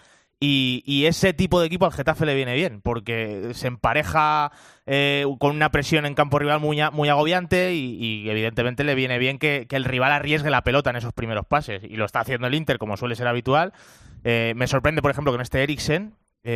Y ese tipo de equipo al Getafe le viene bien, porque se empareja con una presión en campo rival muy agobiante, y evidentemente le viene bien que el rival arriesgue la pelota en esos primeros pases, y lo está haciendo el Inter como suele ser habitual. Me sorprende, por ejemplo, que en este Eriksen,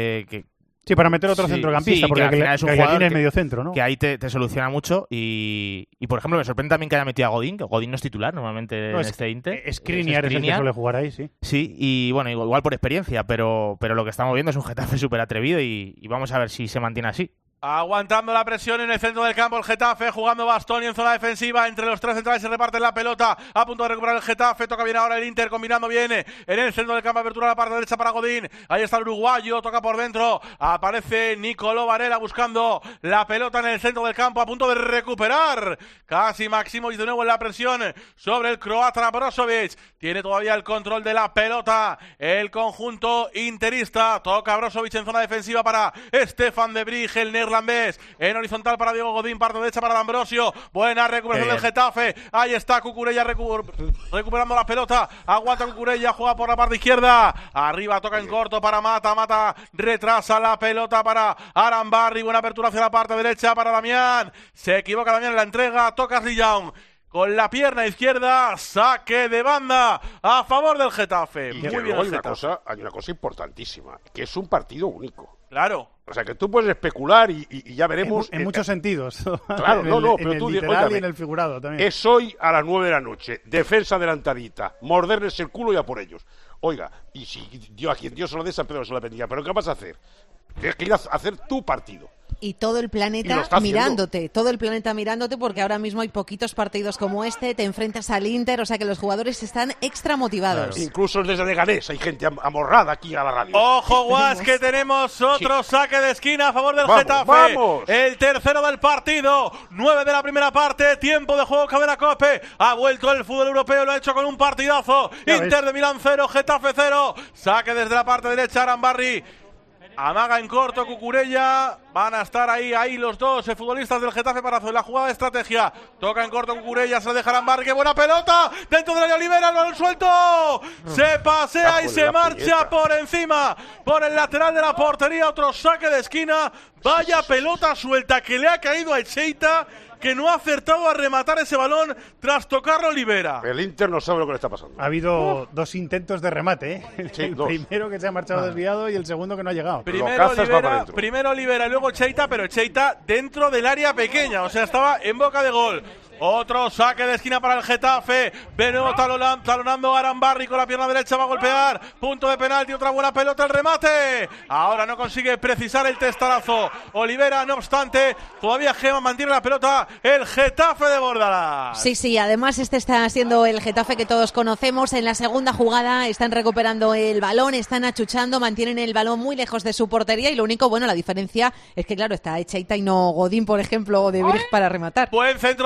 sí, para meter otro centrocampista, porque al final es un jugador que medio centro, ¿no? Que ahí te soluciona mucho, y por ejemplo me sorprende también que haya metido a Godín, que Godín no es titular normalmente en este Inter. Skriniar es el que suele jugar ahí, sí. Sí, y bueno, igual por experiencia, pero lo que estamos viendo es un Getafe súper atrevido, y vamos a ver si se mantiene así. Aguantando la presión en el centro del campo el Getafe, jugando Bastoni en zona defensiva, entre los 3 centrales se reparten la pelota, a punto de recuperar el Getafe, toca bien ahora el Inter, combinando bien en el centro del campo, apertura a la parte derecha para Godín, ahí está el uruguayo, toca por dentro, aparece Nicolò Varela buscando la pelota en el centro del campo, a punto de recuperar, casi Maximovic de nuevo en la presión sobre el croata Brozovic, tiene todavía el control de la pelota, el conjunto interista, toca Brozovic en zona defensiva para Stefan de Vrij, el neerlandés, en horizontal para Diego Godín, parte derecha para D'Ambrosio, buena recuperación del Getafe, ahí está Cucurella recuperando la pelota, aguanta Cucurella, juega por la parte izquierda, arriba toca en corto para Mata retrasa la pelota para Arambarri, buena apertura hacia la parte derecha para Damián, se equivoca Damián en la entrega, toca Rillaun con la pierna izquierda, saque de banda a favor del Getafe. Y muy bien, hay una cosa importantísima, que es un partido único. Claro. O sea, que tú puedes especular y ya veremos. En muchos sentidos. Claro, pero tú dices, y en el figurado también. Es hoy a las 9 de la noche. Defensa adelantadita. Morderles el culo y a por ellos. Oiga, y si a quien Dios se lo dé, San Pedro se lo bendiga. ¿Pero qué vas a hacer? Tienes que ir a hacer tu partido. Y todo el planeta mirándote, porque ahora mismo hay poquitos partidos como este, te enfrentas al Inter, o sea que los jugadores están extra motivados. Claro. Incluso desde Leganés hay gente amorrada aquí a la radio. ¡Ojo, Guas, que tenemos otro saque de esquina a favor del Getafe! ¡Vamos! El tercero del partido, 9 de la primera parte, tiempo de juego, Cadena COPE. Ha vuelto el fútbol europeo, lo ha hecho con un partidazo. Inter de Milán 0, Getafe 0. Saque desde la parte derecha, Arambarri. Amaga en corto Cucurella, van a estar ahí los dos futbolistas del Getafe para hacer la jugada de estrategia. Toca en corto Cucurella, se lo deja Arambarri, ¡qué buena pelota! Dentro de la Olivera, el balón suelto, se pasea y se marcha por encima, por el lateral de la portería, otro saque de esquina. Vaya pelota suelta que le ha caído a Echeita, que no ha acertado a rematar ese balón tras tocarlo Olivera. El Inter no sabe lo que le está pasando. Ha habido 2 intentos de remate, ¿eh? El primero que se ha marchado desviado y el segundo que no ha llegado. Primero Olivera y luego Echeita, pero Echeita dentro del área pequeña, o sea, estaba en boca de gol. Otro saque de esquina para el Getafe. De nuevo talonando Arambarri con la pierna derecha, va a golpear. Punto de penalti, otra buena pelota, el remate. Ahora no consigue precisar el testarazo Olivera, no obstante, todavía Gema mantiene la pelota. El Getafe de Bordalás. Sí, además este está siendo el Getafe que todos conocemos. En la segunda jugada están recuperando el balón, están achuchando, mantienen el balón muy lejos de su portería y lo único, bueno, la diferencia es que claro, está Echeita y no Godín, por ejemplo, o de Vrij para rematar. Buen centro de Olivera.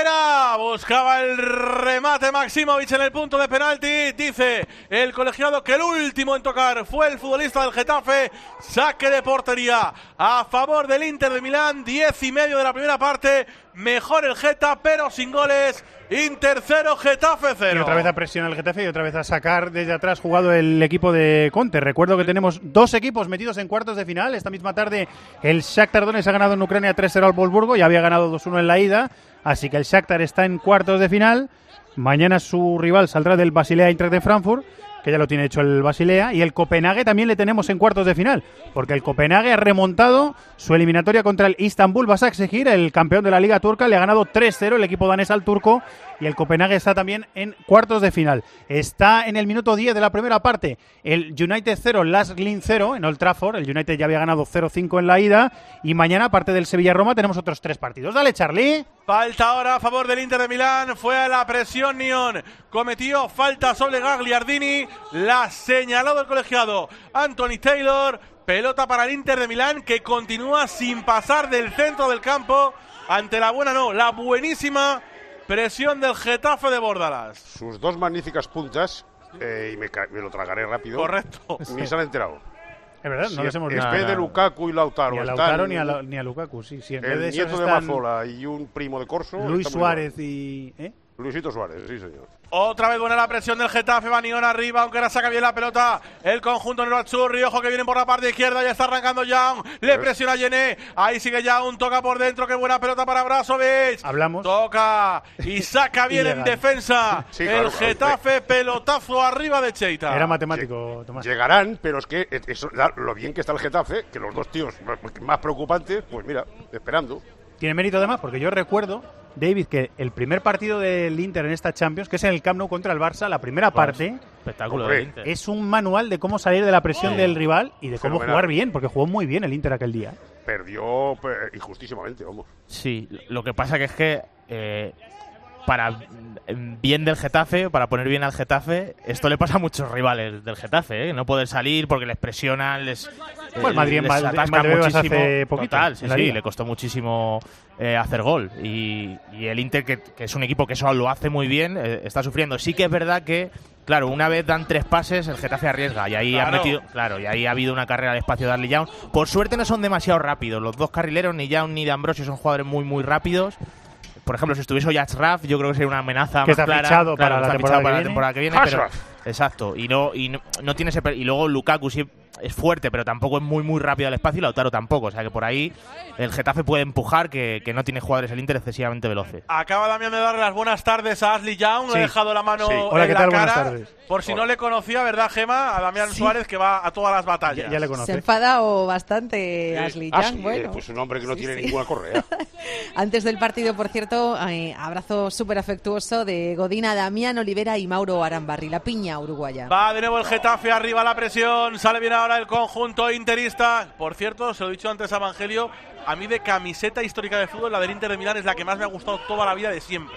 Barrera, buscaba el remate Maximovic en el punto de penalti. Dice el colegiado que el último en tocar fue el futbolista del Getafe. Saque de portería a favor del Inter de Milán. 10:30 de la primera parte. Mejor el Geta, pero sin goles. Inter 0, Getafe 0. Y otra vez a presionar el Getafe y otra vez a sacar desde atrás jugado el equipo de Conte. Recuerdo que tenemos 2 equipos metidos en cuartos de final. Esta misma tarde el Shakhtar Donetsk ha ganado en Ucrania 3-0 al Wolfsburgo y había ganado 2-1 en la ida. Así que el Shakhtar está en cuartos de final. Mañana su rival saldrá del Basilea Eintracht de Frankfurt, que ya lo tiene hecho el Basilea, y el Copenhague también le tenemos en cuartos de final, porque el Copenhague ha remontado su eliminatoria contra el Istanbul Başakşehir, el campeón de la Liga Turca, le ha ganado 3-0 el equipo danés al turco, y el Copenhague está también en cuartos de final. Está en el minuto 10 de la primera parte el United 0, Last Lin 0 en Old Trafford. El United ya había ganado 0-5 en la ida, y mañana, aparte del Sevilla-Roma, tenemos otros 3 partidos. Dale, Charlie. Falta ahora a favor del Inter de Milán. Fue a la presión Nión. Cometió falta sobre Gagliardini. La señaló del colegiado Anthony Taylor. Pelota para el Inter de Milán, que continúa sin pasar del centro del campo ante la buenísima presión del Getafe de Bordalás. Sus 2 magníficas puntas, y me lo tragaré rápido. Correcto. Ni se han enterado. Es verdad, no les hemos visto. En visto. vez de Lukaku y Lautaro. Ni a Lautaro ni a Lukaku, sí. En vez de el nieto de Mazzola y un primo de Corso. Luis Suárez y... Luisito Suárez, sí señor. Otra vez buena la presión del Getafe, va Nión arriba, aunque ahora saca bien la pelota el conjunto nerazzurri. Ojo que vienen por la parte izquierda, ya está arrancando Young, le presiona a Yené, ahí sigue Young, toca por dentro, qué buena pelota para Brozovic. Hablamos. Toca y saca bien en defensa el Getafe, pelotazo arriba de Cheita. Era matemático, Tomás. Llegarán, pero es que eso, lo bien que está el Getafe, que los 2 tíos más preocupantes, pues mira, esperando. Tiene mérito además, porque yo recuerdo, David, que el primer partido del Inter en esta Champions, que es en el Camp Nou contra el Barça, la primera parte, espectáculo del Inter, es un manual de cómo salir de la presión del rival y de cómo jugar bien, porque jugó muy bien el Inter aquel día. Perdió injustísimamente, vamos. Sí, lo que pasa que es que para bien del Getafe, para poner bien al Getafe, esto le pasa a muchos rivales del Getafe, no poder salir porque les presionan, les Madrid atascan muchísimo. Hace poquito, Total, sí, le costó muchísimo hacer gol, y el Inter, que es un equipo que eso lo hace muy bien, está sufriendo. Sí que es verdad que, claro, una vez dan 3 pases, el Getafe arriesga, y ahí y ahí ha habido una carrera al espacio de Ashley Young. Por suerte no son demasiado rápidos, los 2 carrileros, ni Young ni de Ambrosio, son jugadores muy muy rápidos. Por ejemplo, si estuviese Yachraf, yo creo que sería una amenaza que más está fichado para la temporada que viene. Pero, exacto, y no tiene ese y luego Lukaku sí es fuerte, pero tampoco es muy muy rápido al espacio, y Lautaro tampoco, o sea que por ahí el Getafe puede empujar, que no tiene jugadores el Inter excesivamente veloces. Acaba Damián de darle las buenas tardes a Ashley Young, le he dejado la mano Hola, en ¿qué la tal? cara, Buenas tardes. por si no le conocía, ¿verdad, Gema? A Damián Suárez, que va a todas las batallas. Ya le conoce. Se ha enfadado bastante Ashley Young. Bueno, pues un hombre que no tiene ninguna correa. Antes del partido, por cierto, abrazo súper afectuoso de Godín a Damián Olivera y Mauro Arambarri, la piña uruguaya. Va de nuevo el Getafe, arriba la presión, sale bien ahora el conjunto interista. Por cierto, se lo he dicho antes a Evangelio, a mí de camiseta histórica de fútbol, la del Inter de Milán es la que más me ha gustado toda la vida de siempre.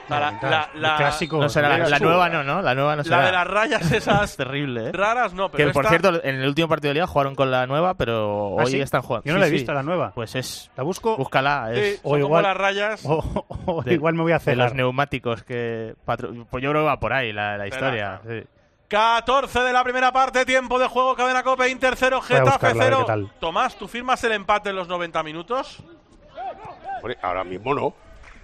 La clásico. No será la nueva, no, la nueva no será. La de las rayas esas terrible, raras, no, pero que por cierto, en el último partido de Liga jugaron con la nueva, pero hoy están jugando. Yo no la he visto, la nueva. Pues la busco. Búscala. O igual las rayas. O igual me voy a hacer los neumáticos que pues yo creo que va por ahí la historia. Sí. 14 de la primera parte, tiempo de juego, Cadena COPE, Inter 0, Getafe 0. Tomás, ¿tú firmas el empate en los 90 minutos? Hombre, ahora mismo no.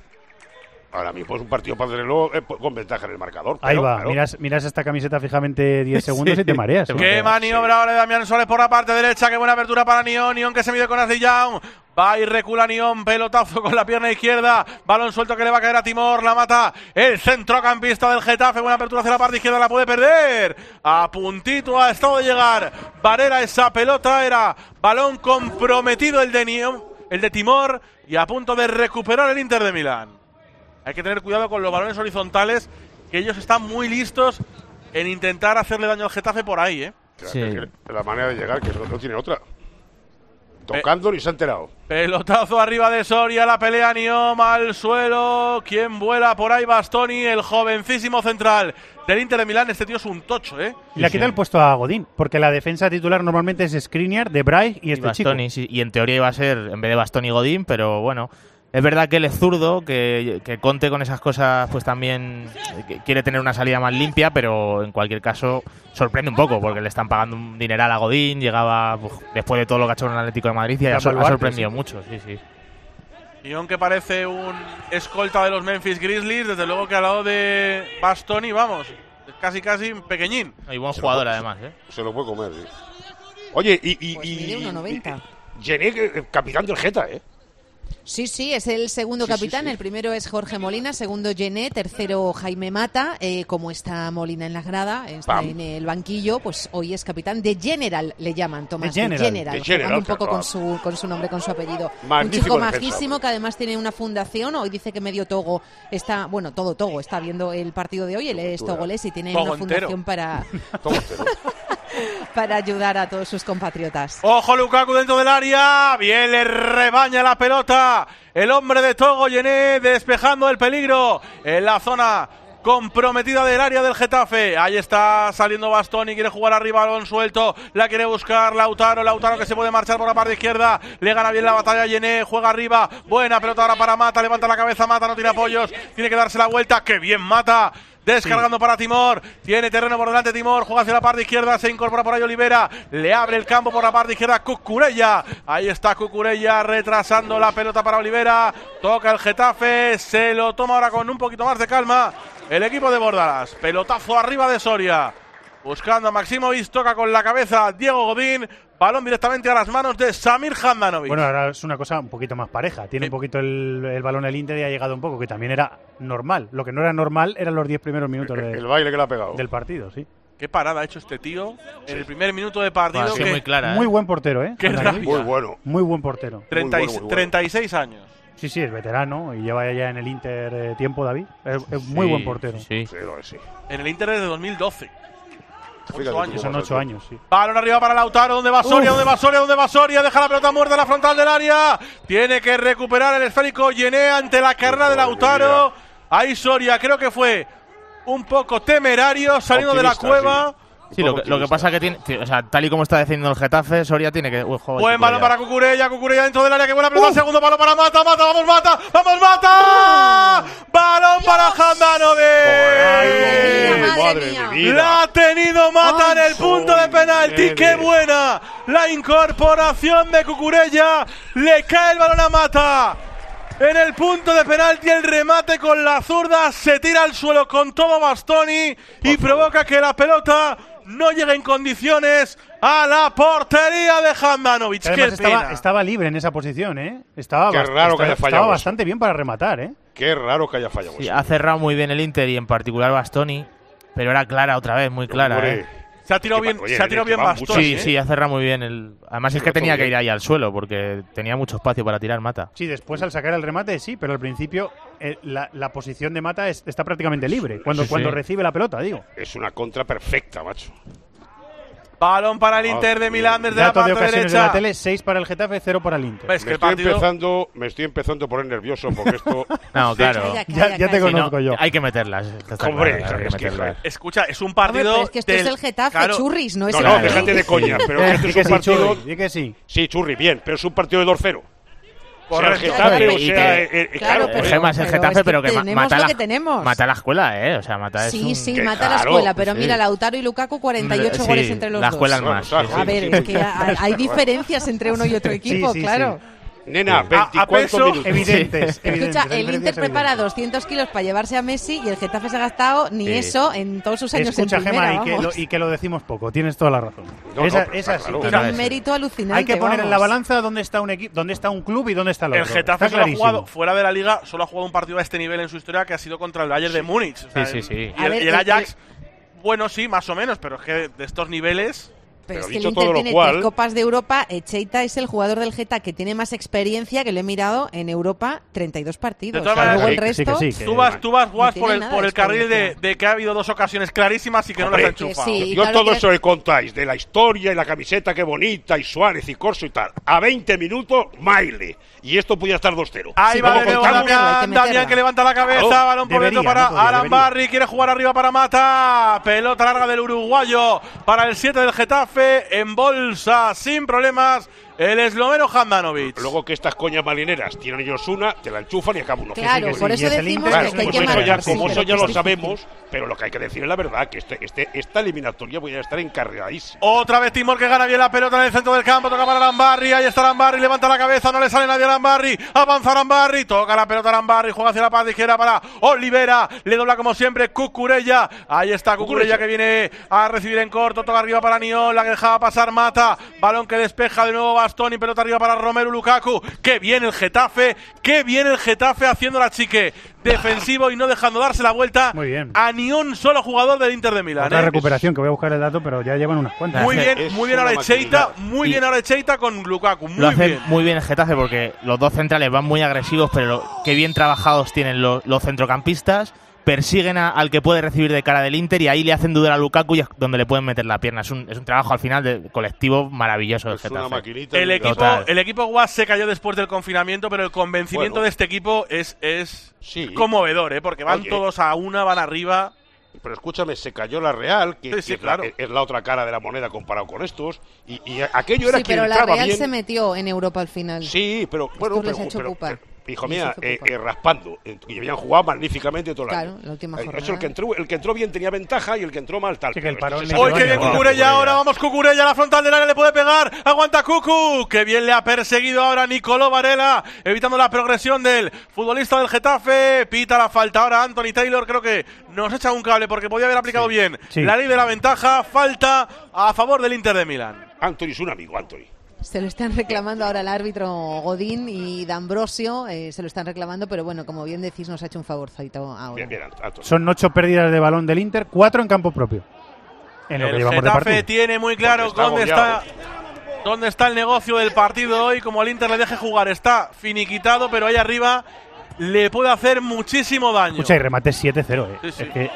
Ahora mismo es un partido para tenerlo con ventaja en el marcador. Ahí va, claro. Miras esta camiseta fijamente 10 segundos y te mareas. Qué maniobra ahora de Damián Suárez por la parte derecha, qué buena apertura para Nión que se mide con Ashley Young. Va y recula Nión, pelotazo con la pierna izquierda, balón suelto que le va a caer a Timor, la mata el centrocampista del Getafe, buena apertura hacia la parte izquierda, la puede perder. A puntito ha estado de llegar Varela, esa pelota era balón comprometido el de Nión, el de Timor, y a punto de recuperar el Inter de Milán. Hay que tener cuidado con los balones horizontales, que ellos están muy listos en intentar hacerle daño al Getafe por ahí, ¿eh? Sí. La manera de llegar, que no tiene otra. Tocando ni se ha enterado. Pelotazo arriba de Soria, la pelea Niom al suelo. ¿Quién vuela por ahí? Bastoni, el jovencísimo central del Inter de Milán. Este tío es un tocho, ¿eh? Y le quita el puesto a Godín, porque la defensa titular normalmente es Skriniar, De Vrij y este Bastoni, chico. Sí. Y en teoría iba a ser, en vez de Bastoni, Godín, pero bueno, Es verdad que él es zurdo, que Conte con esas cosas pues también quiere tener una salida más limpia, pero en cualquier caso sorprende un poco porque le están pagando un dineral a Godín, llegaba después de todo lo que ha hecho en el Atlético de Madrid y ha sorprendido mucho, sí. Y aunque parece un escolta de los Memphis Grizzlies, desde luego que al lado de Bastoni, vamos, es casi pequeñín. Y buen jugador además, Se lo puede comer, Oye, mide 1,90. Gené, capitán del Geta, Sí, es el segundo capitán. Sí. El primero es Jorge Molina, segundo Gené, tercero Jaime Mata. Como está Molina en la grada, está en el banquillo, pues hoy es capitán de General, le llaman, Tomás. De General. Un poco con su nombre, con su apellido. Magnífico un chico majísimo que además tiene una fundación. Hoy dice que medio Togo está, todo Togo está viendo el partido de hoy. Él es togolés y tiene una fundación para ayudar a todos sus compatriotas. ¡Ojo, Lukaku dentro del área! Bien, le rebaña la pelota. El hombre de Togo, Gené, despejando el peligro en la zona comprometida del área del Getafe. Ahí está saliendo Bastoni, quiere jugar arriba, balón suelto, la quiere buscar Lautaro que se puede marchar por la parte izquierda, le gana bien la batalla Gené, juega arriba, buena pelota ahora para Mata, levanta la cabeza Mata, no tiene apoyos, tiene que darse la vuelta, ¡qué bien Mata! Descargando para Timor, tiene terreno por delante Timor, juega hacia la parte izquierda, se incorpora por ahí Olivera, le abre el campo por la parte izquierda Cucurella, ahí está Cucurella retrasando la pelota para Olivera, toca el Getafe, se lo toma ahora con un poquito más de calma el equipo de Bordalás, pelotazo arriba de Soria, buscando a Maximovic, toca con la cabeza Diego Godín, balón directamente a las manos de Samir Handanovic. Bueno, ahora es una cosa un poquito más pareja. Tiene un poquito el balón el Inter y ha llegado un poco, que también era normal. Lo que no era normal eran los 10 primeros minutos el baile que le ha pegado del partido, sí. Qué parada ha hecho este tío en el primer minuto de partido. Sí, muy clara. Muy buen portero, Qué muy bueno. Muy buen portero. 36 años. Sí, es veterano y lleva ya en el Inter tiempo, David. Es muy buen portero. Sí. En el Inter desde 2012. 8 años. Son 8 años, sí. Balón arriba para Lautaro. ¿Dónde va Soria? ¿Dónde va Soria? Deja la pelota muerta en la frontal del área. Tiene que recuperar el esférico Gené ante la carrera de Lautaro. Ahí Soria creo que fue un poco temerario saliendo de la cueva. Sí, lo que pasa que tiene, o sea, tal y como está defendiendo el Getafe, Soria tiene que buen balón para Cucurella dentro del área, que buena pelota, segundo palo para Mata, vamos Mata. Balón para Handanovic. Madre mía. La ha tenido Mata en el punto de penalti, qué buena la incorporación de Cucurella, le cae el balón a Mata. En el punto de penalti, el remate con la zurda, se tira al suelo con todo Bastoni y provoca que la pelota no llegue en condiciones a la portería de Handanovic. Además estaba libre en esa posición, Estaba bastante bien para rematar, Qué raro que haya fallado. Sí, ha cerrado muy bien el Inter y en particular Bastoni, pero era clara otra vez, muy clara, Se ha tirado bien Bastoni. Sí, ha cerrado muy bien. Además es que tenía que ir ahí al suelo porque tenía mucho espacio para tirar Mata. Sí, después al sacar el remate sí, pero al principio la posición de Mata está prácticamente libre cuando recibe la pelota, digo. Es una contra perfecta, macho. Balón para el Inter de Milán desde la parte derecha. De la tele, 6 para el Getafe, 0 para el Inter. Me estoy empezando a poner nervioso porque esto... No, claro. Ya te conozco yo. Hay que meterlas. Hombre, escucha, es un partido... Pero es que esto es el Getafe, Churris, no es el No, déjate de coña. Pero esto es un partido... que sí. Sí, Churri, bien, pero es un partido de 2-0. Correcto. Claro, Gemas el Getafe, pero que mata la escuela, o sea, mata mata la escuela, pero mira, Lautaro y Lukaku 48 goles entre los dos. La escuela es más. A ver, es que hay diferencias entre uno y otro equipo, claro. Nena, 24 minutos. Evidentes. Escucha, el Inter prepara 200 kilos para llevarse a Messi y el Getafe se ha gastado eso en todos sus años en primera. Y que lo decimos poco, tienes toda la razón. Es así. Tiene un mérito alucinante. Hay que poner en la balanza dónde está un equipo, dónde está un club y dónde está el otro. El Getafe solo ha jugado, fuera de la Liga, solo ha jugado un partido a este nivel en su historia que ha sido contra el Bayern de Múnich. O sea, sí. Y el Ajax, bueno, sí, más o menos, pero es que de estos niveles... Pero es que el Inter tiene 3 Copas de Europa. Echeita es el jugador del Getafe que tiene más experiencia, que lo he mirado en Europa, 32 partidos. De todas maneras, luego el resto, tú vas por el carril de que ha habido 2 ocasiones clarísimas y que no las ha enchufado. Yo todo eso le contáis, de la historia y la camiseta qué bonita, y Suárez y Corso y tal. A 20 minutos, Maile. Y esto podía estar 2-0. Ahí va de nuevo Damián que levanta la cabeza, balón por dentro para Alan Barry, quiere jugar arriba para Mata, pelota larga del uruguayo para el 7 del Getafe, en bolsa, sin problemas, el esloveno Handanovic. Luego que estas coñas marineras tienen ellos una, te la enchufan y acaba uno. Claro, por eso decimos que hay que marcar. Como eso ya lo difícil. sabemos, pero lo que hay que decir es la verdad, que esta eliminatoria voy a estar encarriladísima. Otra vez Timor que gana bien la pelota en el centro del campo, toca para Arambarri, ahí está Arambarri, levanta la cabeza, no le sale nadie a Arambarri, avanza Arambarri, toca la pelota Arambarri, juega hacia la parte izquierda para Olivera, le dobla como siempre Cucurella, ahí está Cucurella que viene a recibir en corto, toca arriba para Niol, la que dejaba pasar Mata, balón que despeja de nuevo Bastoni, pelota arriba para Romelu Lukaku, que bien el Getafe haciendo la chique defensivo y no dejando darse la vuelta a ni un solo jugador del Inter de Milán. Otra recuperación, que voy a buscar el dato, pero ya llevan unas cuantas. Muy bien ahora Echeita con Lukaku, muy bien el Getafe, porque los dos centrales van muy agresivos, pero qué bien trabajados tienen los centrocampistas. Persiguen al que puede recibir de cara del Inter y ahí le hacen dudar a Lukaku y es donde le pueden meter la pierna. Es un trabajo al final de colectivo maravilloso del Getafe. El equipo Guas se cayó después del confinamiento, pero el convencimiento de este equipo es conmovedor, porque van todos a una, van arriba. Pero escúchame, se cayó la Real, que claro. es la otra cara de la moneda comparado con estos, y aquello era que pero entraba la Real bien. se metió en Europa al final. Sí, pero bueno, les ha hecho ocupar. Hijo mía, raspando. Y habían jugado magníficamente todo el año. La última jornada. Eso, el que entró bien tenía ventaja y el que entró mal tal. ¡Uy, qué bien Cucurella ahora! Vamos, Cucurella, la frontal del área le puede pegar. ¡Aguanta Cucu! ¡Qué bien le ha perseguido ahora Nicolò Varela! Evitando la progresión del futbolista del Getafe. Pita la falta ahora Anthony Taylor. Creo que nos echa un cable porque podía haber aplicado bien la ley de la ventaja. Falta a favor del Inter de Milán. Anthony es un amigo, Anthony. Se lo están reclamando ahora el árbitro Godín y D'Ambrosio, se lo están reclamando, pero bueno, como bien decís, nos ha hecho un favorcito ahora. Bien, Son 8 pérdidas de balón del Inter, 4 en campo propio. En lo que llevamos de partido. El Getafe tiene muy claro dónde está el negocio del partido hoy. Como al Inter le deje jugar, está finiquitado, pero ahí arriba le puede hacer muchísimo daño. Escucha, y remate 7-0, Sí. Es que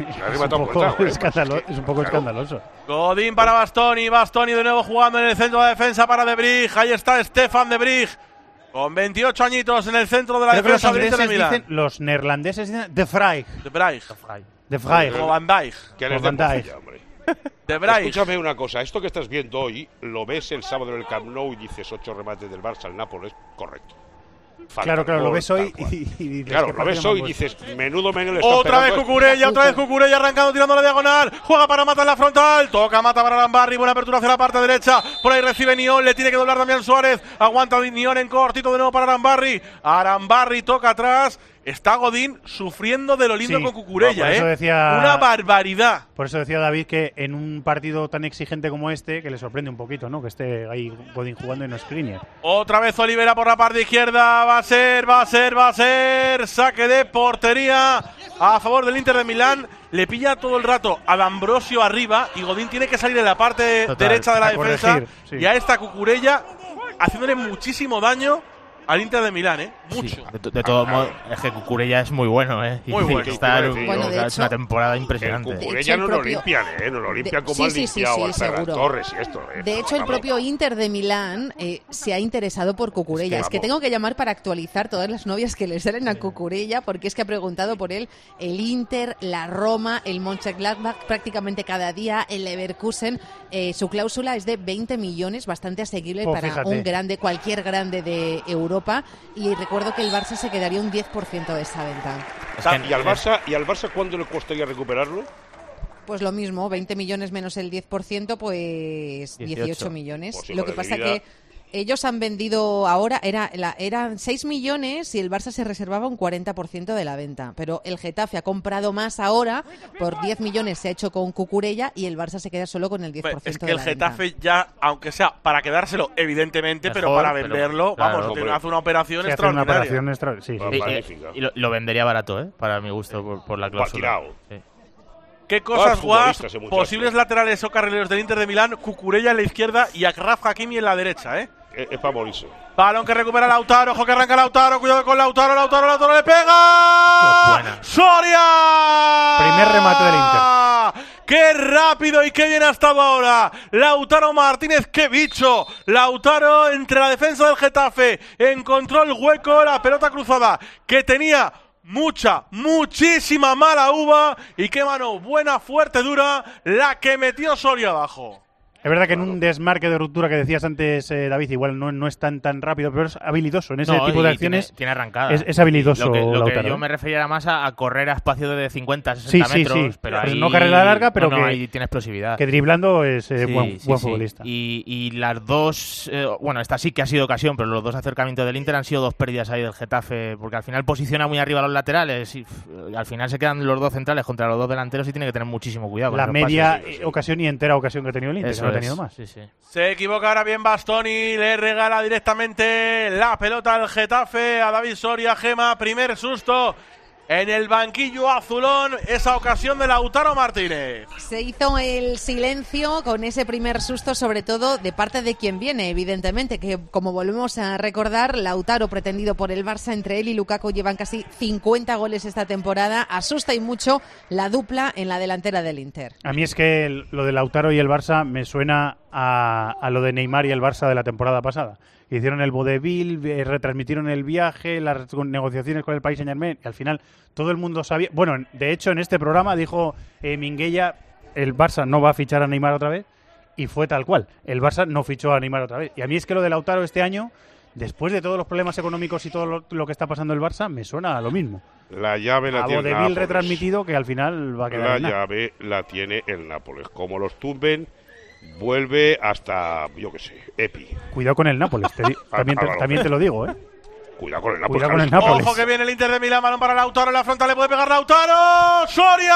es un poco escandaloso. Godín para Bastoni de nuevo jugando en el centro de la defensa para De Vrij. Ahí está Stefan De Vrij, con 28 añitos en el centro de la defensa del Inter de Milán. Los neerlandeses dicen De Vrij. Como Van Dijk. De Vrij. Escúchame una cosa, esto que estás viendo hoy, lo ves el sábado en el Camp Nou y dices 8 remates del Barça al Nápoles, correcto. Claro, lo ves hoy y dices... Claro, lo ves hoy y dices, menudo Menel está Otra vez Cucurella arrancando, tirando la diagonal. Juega para Mata en la frontal. Toca Mata para Arambarri. Buena apertura hacia la parte derecha. Por ahí recibe Niol. Le tiene que doblar Damián Suárez. Aguanta Niol en cortito de nuevo para Arambarri. Arambarri toca atrás. Está Godín sufriendo de lo lindo con Cucurella, una barbaridad. Por eso decía David que en un partido tan exigente como este, que le sorprende un poquito, ¿no? Que esté ahí Godín jugando y no Skriniar. Otra vez Olivera por la parte izquierda. Va a ser. Saque de portería a favor del Inter de Milán. Le pilla todo el rato a D'Ambrosio arriba y Godín tiene que salir en la parte derecha de la defensa. Y a esta Cucurella haciéndole muchísimo daño al Inter de Milán, mucho. Sí, de todos modos, es que Cucurella es muy bueno, Muy bueno. Es una temporada impresionante. El Cucurella no lo limpian, no lo limpian como han limpiado a Ferran Torres y esto. De hecho, el propio Inter de Milán se ha interesado por Cucurella. Es que tengo que llamar para actualizar todas las novias que le salen a Cucurella, porque es que ha preguntado por él el Inter, la Roma, el Mönchengladbach, prácticamente cada día, el Leverkusen. Su cláusula es de 20 millones, bastante asequible para un grande, cualquier grande de Europa. Y recuerdo que el Barça se quedaría un 10% de esa venta. ¿Y al Barça cuándo le costaría recuperarlo? Pues lo mismo, 20 millones menos el 10%, pues 18 millones. Pues lo que pasa que ellos han vendido ahora, eran 6 millones y el Barça se reservaba un 40% de la venta. Pero el Getafe ha comprado más ahora, por 10 millones se ha hecho con Cucurella y el Barça se queda solo con el 10% de la venta. Es que el Getafe ya, aunque sea para quedárselo, evidentemente, mejor, pero para venderlo, hace una operación extraordinaria. Y lo vendería barato, para mi gusto, por la cláusula. ¿Qué cosas, Guas? Posibles laterales o carrileros del Inter de Milán, Cucurella en la izquierda y Achraf Hakimi en la derecha, Es para morirse. Balón que recupera Lautaro, ojo que arranca Lautaro, cuidado con Lautaro le pega. ¡Soria! Primer remate del Inter. ¡Qué rápido y qué bien ha estado ahora! Lautaro Martínez, qué bicho. Lautaro entre la defensa del Getafe, encontró el hueco, la pelota cruzada que tenía muchísima mala uva y qué mano buena, fuerte, dura, la que metió Soria abajo. Es verdad que en un desmarque de ruptura que decías antes, David, igual no es tan rápido, pero es habilidoso. En ese tipo de acciones tiene arrancada. Es habilidoso. Lo que Lautaro. yo me refería era más a correr a espacio de 50, 60 metros. Sí. Pero Pues ahí, no carrera larga, pero que ahí tiene explosividad. Que driblando es buen futbolista. Y las dos, esta sí que ha sido ocasión, pero los dos acercamientos del Inter han sido dos pérdidas ahí del Getafe, porque al final posiciona muy arriba a los laterales y al final se quedan los dos centrales contra los dos delanteros y tiene que tener muchísimo cuidado. La media ocasión y entera ocasión que ha tenido el Inter, que no ha tenido más. Se equivoca ahora bien Bastoni, le regala directamente la pelota al Getafe a David Soria. Gema, primer susto en el banquillo azulón, esa ocasión de Lautaro Martínez. Se hizo el silencio con ese primer susto, sobre todo de parte de quien viene, evidentemente, que como volvemos a recordar, Lautaro, pretendido por el Barça, entre él y Lukaku llevan casi 50 goles esta temporada. Asusta y mucho la dupla en la delantera del Inter. A mí es que lo de Lautaro y el Barça me suena a lo de Neymar y el Barça de la temporada pasada. Hicieron el vodevil, retransmitieron el viaje, las negociaciones con el Paris Saint-Germain y al final todo el mundo sabía... Bueno, de hecho en este programa dijo Minguella, el Barça no va a fichar a Neymar otra vez y fue tal cual. El Barça no fichó a Neymar otra vez. Y a mí es que lo de Lautaro este año, después de todos los problemas económicos y todo lo que está pasando el Barça, me suena a lo mismo. La llave la tiene el vodevil Nápoles. retransmitido que al final va a quedar La llave la tiene el Nápoles. Como los tumben, vuelve hasta, yo qué sé, Epi. Cuidado con el Nápoles, también te lo digo, ¿eh? Cuidado con el Nápoles. Cuidado con el Nápoles. Ojo que viene el Inter de Milán, balón para Lautaro, en la frontal le puede pegar Lautaro. ¡Soria!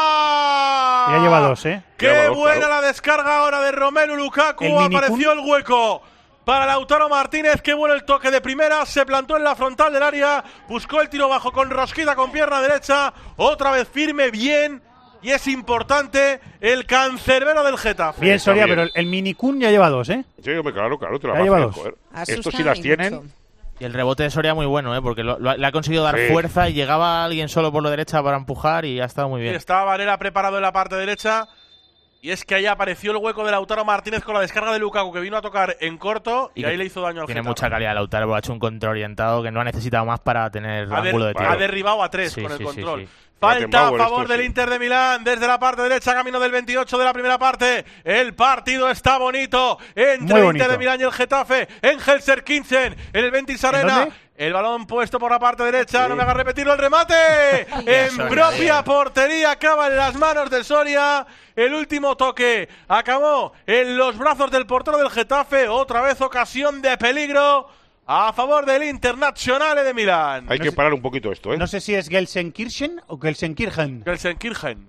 Ya lleva dos, ¿eh? ¡Qué buena la descarga ahora de Romelu Lukaku! Apareció el hueco para Lautaro Martínez. ¡Qué bueno el toque de primera! Se plantó en la frontal del área, buscó el tiro bajo con rosquita con pierna derecha. Otra vez firme, bien. Y es importante el cancerbero del Getafe. Bien, Soria, pero el Minicún ya lleva dos, ¿eh? Sí, claro, te la ya lleva dos. Joder. Estos sí las tienen. Y el rebote de Soria muy bueno, porque le ha conseguido dar fuerza y llegaba alguien solo por la derecha para empujar y ha estado muy bien. Y estaba Varela preparado en la parte derecha. Y es que ahí apareció el hueco de Lautaro Martínez con la descarga de Lukaku, que vino a tocar en corto y ahí le hizo daño al Getafe. Tiene mucha calidad Lautaro, ha hecho un control orientado que no ha necesitado más para tener ángulo de tiro. Ha derribado a tres con el control. Sí. Falta a favor del Inter de Milán desde la parte derecha, camino del 28 de la primera parte. El partido está bonito entre el Inter de Milán y el Getafe en Gelsenkirchen, en el Ventis Arena. El balón puesto por la parte derecha, no me haga repetirlo, el remate en propia portería, acaba en las manos de Soria. El último toque acabó en los brazos del portero del Getafe. Otra vez ocasión de peligro a favor del Internazionale de Milán. Hay que parar un poquito esto, ¿eh? No sé si es Gelsenkirchen o Gelsenkirchen. Gelsenkirchen.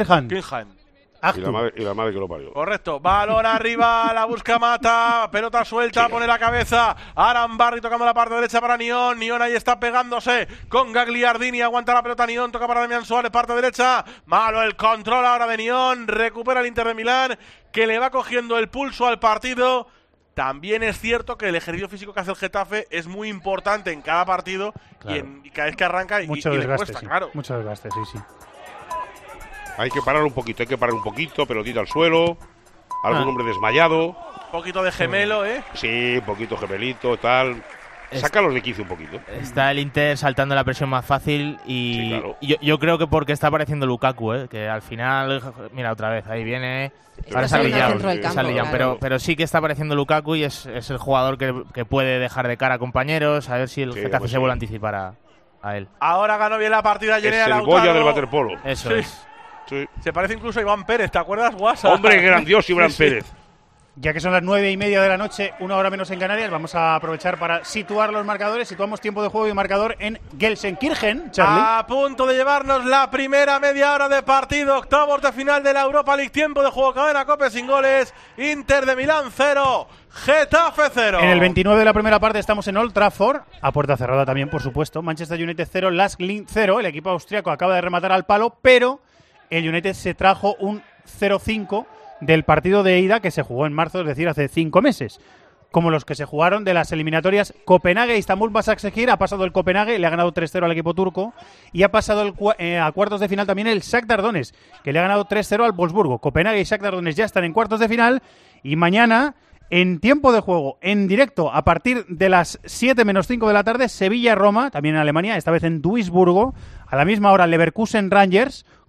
Y la madre que lo parió. Correcto. Balón arriba, la busca Mata. Pelota suelta, pone la cabeza. Arambarri tocando la parte derecha para Nión. Nión ahí está pegándose con Gagliardini. Aguanta la pelota Nión. Toca para Damián Suárez, parte derecha. Malo el control ahora de Nión. Recupera el Inter de Milán, que le va cogiendo el pulso al partido. También es cierto que el ejercicio físico que hace el Getafe es muy importante en cada partido, claro. y cada vez que arranca y le cuesta, claro. Mucho desgaste, sí. Hay que parar un poquito, pelotita al suelo, algún hombre desmayado. Un poquito de gemelo, ¿eh? Sí, un poquito gemelito, tal. Sácalos de quicio un poquito. Está el Inter saltando la presión más fácil y claro. yo creo que porque está apareciendo Lukaku, que al final, mira otra vez, ahí viene. Ahora se ha liado, pero sí que está apareciendo Lukaku y es el jugador que puede dejar de cara a compañeros, a ver si el Getafe se vuelve a anticipar a él. Ahora ganó bien la partida, es el Goya del waterpolo. Eso es. Sí. Se parece incluso a Iván Pérez, ¿te acuerdas, Guasa? Hombre, grandioso Iván Pérez. Ya que son las 9:30 de la noche, 1 hora menos en Canarias, vamos a aprovechar para situar los marcadores. Situamos tiempo de juego y marcador en Gelsenkirchen, Charlie. A punto de llevarnos la primera media hora de partido. Octavos de final de la Europa League. Tiempo de juego, cadena COPE sin goles. Inter de Milán 0, Getafe 0. En el 29 de la primera parte estamos en Old Trafford, a puerta cerrada también, por supuesto. Manchester United 0, Lask Linz 0. El equipo austriaco acaba de rematar al palo, pero el United se trajo un 0-5 del partido de ida que se jugó en marzo, es decir, hace 5 meses. Como los que se jugaron de las eliminatorias Copenhague-Istanbul Başakşehir. Ha pasado el Copenhague, le ha ganado 3-0 al equipo turco. Y ha pasado a cuartos de final también el Shakhtar Donetsk, que le ha ganado 3-0 al Wolfsburgo. Copenhague y Shakhtar Donetsk ya están en cuartos de final. Y mañana, en tiempo de juego, en directo, a partir de las 7 menos 5 de la tarde, Sevilla-Roma, también en Alemania, esta vez en Duisburgo. A la misma hora, Leverkusen-Rangers,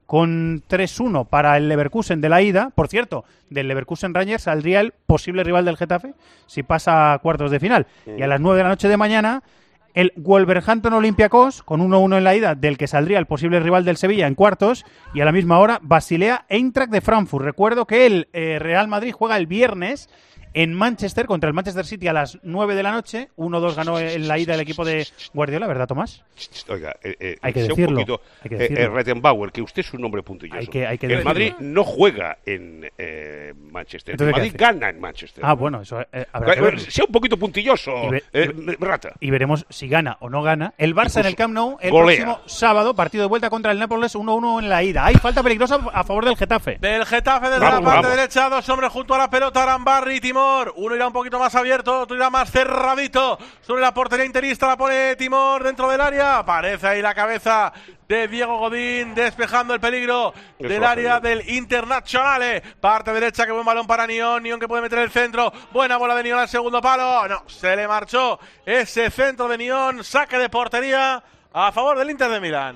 con 3-1 para el Leverkusen de la ida. Por cierto, del Leverkusen Rangers saldría el posible rival del Getafe si pasa a cuartos de final. Y a las 9 de la noche de mañana, el Wolverhampton Olympiacos, con 1-1 en la ida, del que saldría el posible rival del Sevilla en cuartos. Y a la misma hora, Basilea Eintracht de Frankfurt. Recuerdo que el Real Madrid juega el viernes en Manchester contra el Manchester City a las 9 de la noche. 1-2 ganó en la ida el equipo de Guardiola, ¿verdad, Tomás? Oiga, hay que decirlo. Un poquito, Rettenbauer, que usted es un hombre puntilloso. El Madrid no juega en Manchester. Entonces, el Madrid gana en Manchester. Ah, bueno, eso habrá que verlo. Sea un poquito puntilloso, Rata. Y veremos si gana o no gana. El Barça en el Camp Nou el golea. próximo sábado, partido de vuelta contra el Nápoles, 1-1 en la ida. Hay falta peligrosa a favor del Getafe. Del Getafe desde la parte derecha, 2 hombres junto a la pelota, Arambarri y Timor. Uno irá un poquito más abierto, otro irá más cerradito. Sobre la portería interista la pone Timor dentro del área. Aparece ahí la cabeza de Diego Godín despejando el peligro del área del Internazionale. Parte derecha, que buen balón para Nión. Nión que puede meter el centro. Buena bola de Nión al segundo palo. No, se le marchó ese centro de Nión. Saque de portería a favor del Inter de Milán.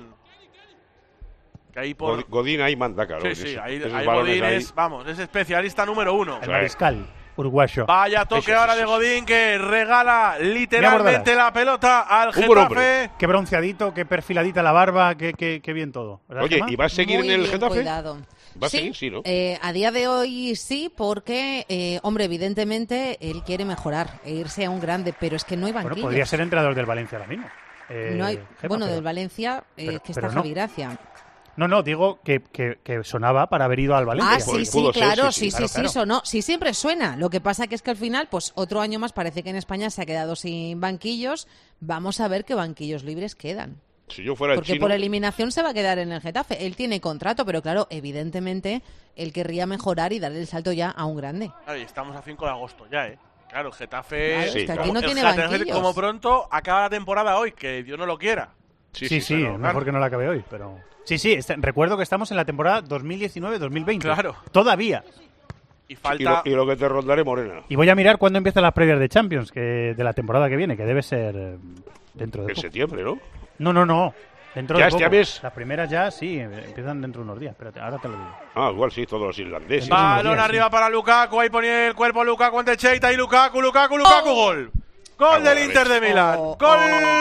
Que ahí por... Godín ahí manda, claro. Sí, ahí Godín es especialista número 1. El mariscal uruguayo. Vaya toque ahora de Godín, que regala literalmente la pelota al Getafe. Qué bronceadito, qué perfiladita la barba, qué bien todo. Oye, ¿y va a seguir Muy en el bien Getafe? Cuidado. Va a seguir, sí, ¿no? A día de hoy sí, porque, hombre, evidentemente él quiere mejorar e irse a un grande, pero es que no hay banquillos. Bueno, podría ser entrenador del Valencia ahora mismo. No hay, del Valencia, que está Javi Gracia. No, digo que sonaba para haber ido al Valencia. Ah, sí, claro, sí, sonó. Sí, siempre suena. Lo que pasa que es que al final, pues otro año más parece que en España se ha quedado sin banquillos. Vamos a ver qué banquillos libres quedan. Si yo fuera Porque el chino... por eliminación se va a quedar en el Getafe. Él tiene contrato, pero claro, evidentemente él querría mejorar y darle el salto ya a un grande. Claro, y estamos a 5 de agosto ya, ¿eh? Claro, el Getafe... Claro, es que aquí no tiene banquillos. Como pronto acaba la temporada hoy, que Dios no lo quiera. Sí, pero, mejor que no la acabe hoy, pero... Sí, recuerdo que estamos en la temporada 2019-2020. Claro. Todavía. Y falta... Y lo que te rondaré, Morena. Y voy a mirar cuándo empiezan las previas de Champions de la temporada que viene, que debe ser dentro de en poco. septiembre, ¿no? No. Dentro ¿Ya de poco. este mes? Las primeras ya, sí, empiezan dentro de unos días. Espérate, ahora te lo digo. Ah, igual sí, todos los irlandeses. Balón arriba para Lukaku, ahí ponía el cuerpo Lukaku ante Cheita y Lukaku, gol. Gol del Inter de Milán. Gol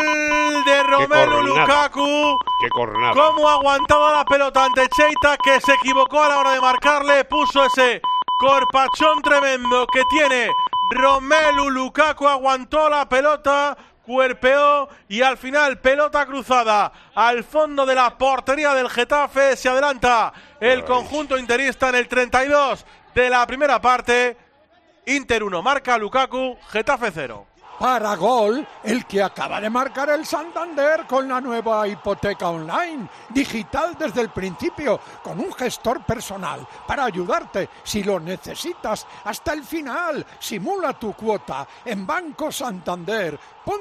de Romelu Lukaku. Qué cornada. Cómo aguantaba la pelota ante Cheita, que se equivocó a la hora de marcarle. Puso ese corpachón tremendo que tiene Romelu Lukaku. Aguantó la pelota, cuerpeó y al final pelota cruzada al fondo de la portería del Getafe. Se adelanta el conjunto interista en el 32 de la primera parte. Inter 1, marca Lukaku, Getafe 0. Para gol, el que acaba de marcar el Santander con la nueva hipoteca online, digital desde el principio, con un gestor personal para ayudarte si lo necesitas hasta el final. Simula tu cuota en Banco Santander.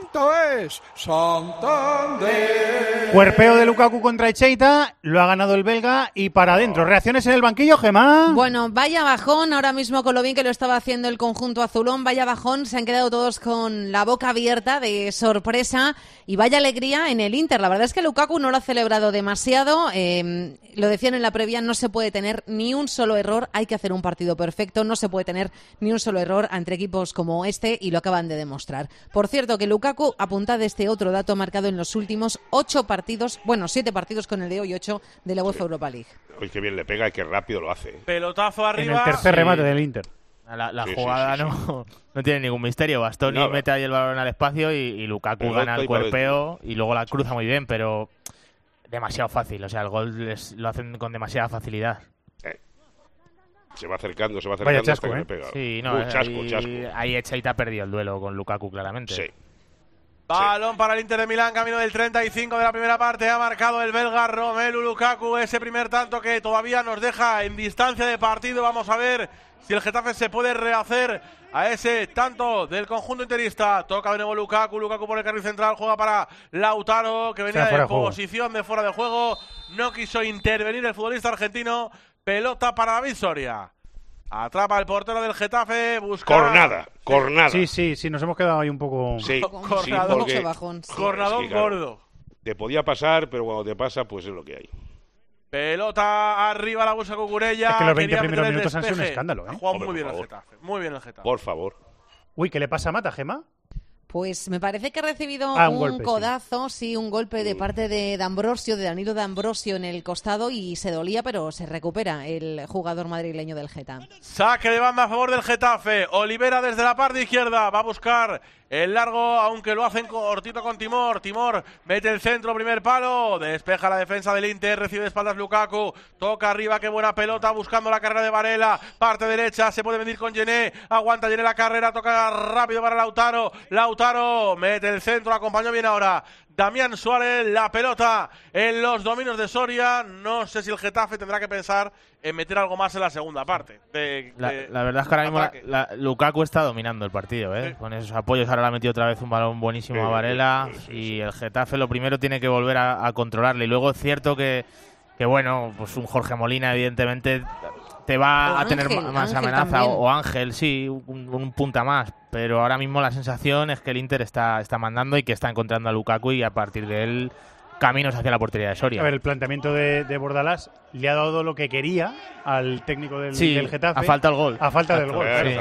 Santander. Cuerpeo de Lukaku contra Echeita, lo ha ganado el belga y para adentro. ¿Reacciones en el banquillo, Gemma? Bueno, vaya bajón ahora mismo con lo bien que lo estaba haciendo el conjunto azulón. Vaya bajón, se han quedado todos con la boca abierta de sorpresa y vaya alegría en el Inter. La verdad es que Lukaku no lo ha celebrado demasiado. Lo decían en la previa, no se puede tener ni un solo error. Hay que hacer un partido perfecto. No se puede tener ni un solo error ante equipos como este y lo acaban de demostrar. Por cierto, que Lukaku, apuntad este otro dato, ha marcado en los últimos 7 partidos con el de hoy, 8 de la UEFA Europa League. Uy, qué bien le pega y qué rápido lo hace. Pelotazo arriba. En el tercer remate del Inter. La jugada no tiene ningún misterio. Bastoni mete ahí el balón al espacio y Lukaku gana el cuerpeo y luego la cruza muy bien, pero demasiado fácil. O sea, el gol lo hacen con demasiada facilidad. Se va acercando Vaya chasco, hasta que le pega. Sí, no, chasco. Ahí Echeita ha perdido el duelo con Lukaku, claramente. Sí. Balón para el Inter de Milán, camino del 35 de la primera parte. Ha marcado el belga Romelu Lukaku ese primer tanto que todavía nos deja en distancia de partido. Vamos a ver si el Getafe se puede rehacer a ese tanto del conjunto interista. Toca de nuevo Lukaku por el carril central, juega para Lautaro, que venía de posición de fuera de juego. No quiso intervenir el futbolista argentino. Pelota para David Soria. Atrapa el portero del Getafe, busca... Cornada. Sí, nos hemos quedado ahí un poco... Sí, cornadón gordo. Te podía pasar, pero cuando te pasa, pues es lo que hay. Pelota arriba, la busca Cucurella. Es que los 20 Quería primeros meter el minutos han sido un despeje. escándalo, Ha ¿eh? jugado Hombre, muy bien por el favor. Getafe. Muy bien el Getafe. Por favor. Uy, ¿qué le pasa a Mata, Gemma? Pues me parece que ha recibido un un golpe, codazo, sí, un golpe de parte de D'Ambrosio, de Danilo D'Ambrosio en el costado y se dolía, pero se recupera el jugador madrileño del Getafe. Saque de banda a favor del Getafe. Olivera desde la parte izquierda va a buscar el largo, aunque lo hacen cortito con Timor. Timor mete el centro, primer palo, despeja la defensa del Inter, recibe de espaldas Lukaku, toca arriba, qué buena pelota, buscando la carrera de Varela, parte derecha, se puede venir con Gené, aguanta Gené la carrera, toca rápido para Lautaro, Lautaro mete el centro, acompañó bien ahora Damián Suárez, la pelota en los dominios de Soria. No sé si el Getafe tendrá que pensar en meter algo más en la segunda parte. La verdad es que ahora mismo Lukaku está dominando el partido, ¿eh? Sí. Con esos apoyos ahora le ha metido otra vez un balón buenísimo a Varela y el Getafe lo primero tiene que volver a controlarle. Y luego es cierto que bueno, pues un Jorge Molina evidentemente te va a tener más amenaza, o Ángel, sí, un punta más, pero ahora mismo la sensación es que el Inter está mandando y que está encontrando a Lukaku y a partir de él caminos hacia la portería de Soria. A ver, el planteamiento de Bordalás le ha dado lo que quería al técnico del Getafe. A falta del gol. A falta del gol. Sí.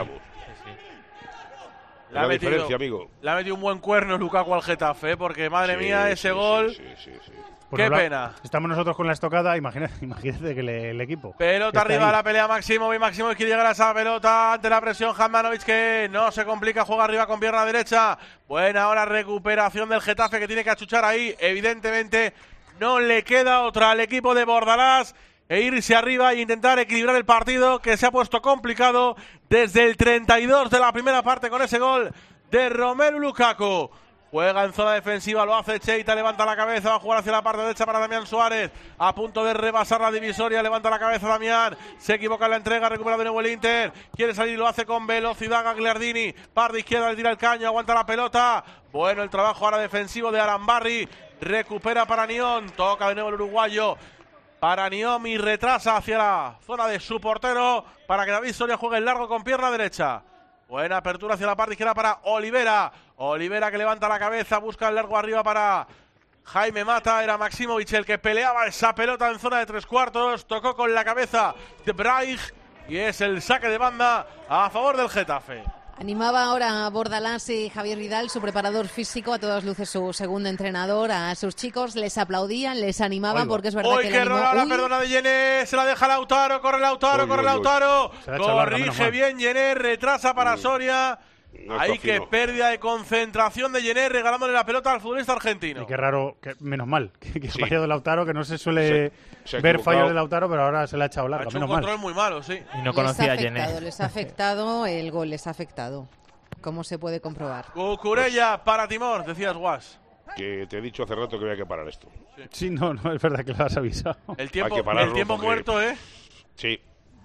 La diferencia, amigo. Le ha metido un buen cuerno Lukaku al Getafe, porque madre mía, ese gol. Sí. Pues qué pena. Estamos nosotros con la estocada, imagínate que el equipo. Pelota arriba a la pelea Maximovic. Maximovic quiere llegar a esa pelota ante la presión. Handanovic que no se complica, juega arriba con pierna derecha. Buena ahora recuperación del Getafe que tiene que achuchar ahí. Evidentemente no le queda otra al equipo de Bordalás e irse arriba e intentar equilibrar el partido que se ha puesto complicado desde el 32 de la primera parte con ese gol de Romelu Lukaku. Juega en zona defensiva, lo hace Cheita, levanta la cabeza, va a jugar hacia la parte derecha para Damián Suárez, a punto de rebasar la divisoria, levanta la cabeza Damián, se equivoca en la entrega, recupera de nuevo el Inter, quiere salir, lo hace con velocidad Gagliardini, parte izquierda, le tira el caño, aguanta la pelota, bueno el trabajo ahora defensivo de Arambarri, recupera para Nión, toca de nuevo el uruguayo, para Nión y retrasa hacia la zona de su portero, para que David Soria juegue el largo con pierna derecha. Buena apertura hacia la parte izquierda para Olivera. Olivera que levanta la cabeza, busca el largo arriba para Jaime Mata. Era Maximovic el que peleaba esa pelota en zona de tres cuartos. Tocó con la cabeza de Braich y es el saque de banda a favor del Getafe. Animaba ahora a Bordalás y Javier Vidal, su preparador físico, a todas luces su segundo entrenador, a sus chicos, les aplaudían, les animaban porque es verdad que qué error ahora, perdona de Yené, se la deja Lautaro, corre Lautaro, corrige bien Yené, retrasa para Soria. Hay que pérdida de concentración de Yené regalándole la pelota al futbolista argentino. Y qué raro, menos mal, que ha fallado Lautaro, que no se suele ver fallos de Lautaro, pero ahora se le ha echado larga, menos mal. Ha hecho un control muy malo, sí. Y no conocía a Yené. Les ha afectado, el gol les ha afectado, como se puede comprobar. Cucurella para Timor, decías Guas. Que te he dicho hace rato que había que parar esto. Sí, no, es verdad que lo has avisado. El tiempo muerto, ¿eh? Sí.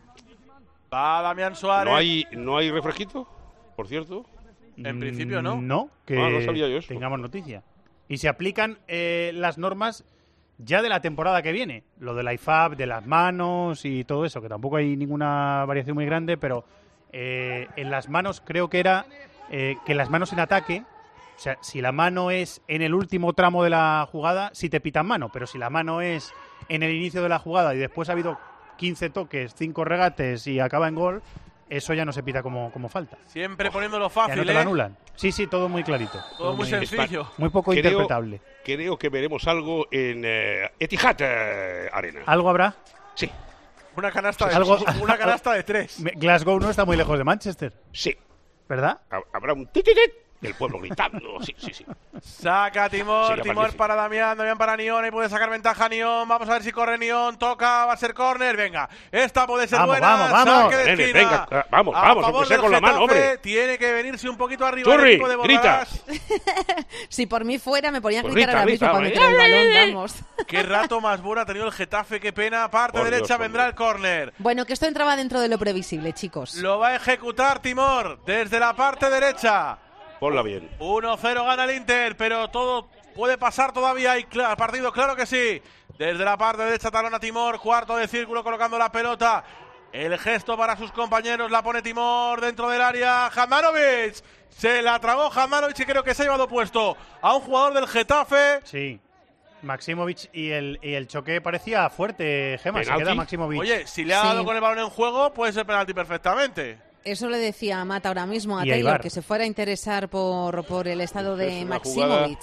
Va Damián Suárez. ¿No hay refresquito? Por cierto. En principio no. No, que no sabía yo eso. Tengamos noticia. Y se aplican las normas ya de la temporada que viene. Lo del IFAB, de las manos y todo eso, que tampoco hay ninguna variación muy grande, pero en las manos creo que era que las manos en ataque, o sea, si la mano es en el último tramo de la jugada, sí te pitan mano, pero si la mano es en el inicio de la jugada y después ha habido 15 toques, 5 regates y acaba en gol, eso ya no se pita como falta. Siempre poniéndolo fácil, ya no te lo anulan. Sí, todo muy clarito. Todo muy sencillo. Muy poco interpretable. Creo que veremos algo en Etihad Arena. ¿Algo habrá? Sí. Una canasta de 3. Glasgow no está muy lejos de Manchester. Sí. ¿Verdad? Habrá un tititit del pueblo gritando. Sí. Saca Timor, Timor para Damián para Nión, y puede sacar ventaja Nión. Vamos a ver si corre Nión, toca, va a ser córner, venga. Esta puede ser buena. Vamos. Saque de esquina. Venga, vamos, aunque sea con la mano, hombre. Tiene que venirse un poquito arriba Churri, el equipo de Bordalás. Si por mí fuera, me ponían a gritar ahora mismo para meter el balón, vamos. Qué rato más bueno ha tenido el Getafe, qué pena. Parte derecha vendrá el córner. Bueno, que esto entraba dentro de lo previsible, chicos. Lo va a ejecutar Timor desde la parte derecha. Ponla bien. 1-0 gana el Inter, pero todo puede pasar todavía. Hay partido, claro que sí. Desde la parte derecha talona Timor, cuarto de círculo colocando la pelota. El gesto para sus compañeros, la pone Timor dentro del área. Handanovic, se la tragó Handanovic y creo que se ha llevado puesto a un jugador del Getafe. Sí. Maximovic y el choque parecía fuerte, Gemma. Se queda Maximovic. Oye, si le ha dado con el balón en juego, puede ser penalti perfectamente. Eso le decía a Mata ahora mismo a Taylor, que se fuera a interesar por el estado de Maximovic.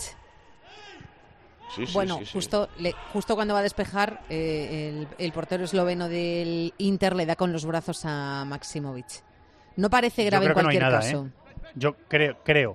Bueno, justo cuando va a despejar, el portero esloveno del Inter le da con los brazos a Maximovic. No parece grave en cualquier caso. Yo creo.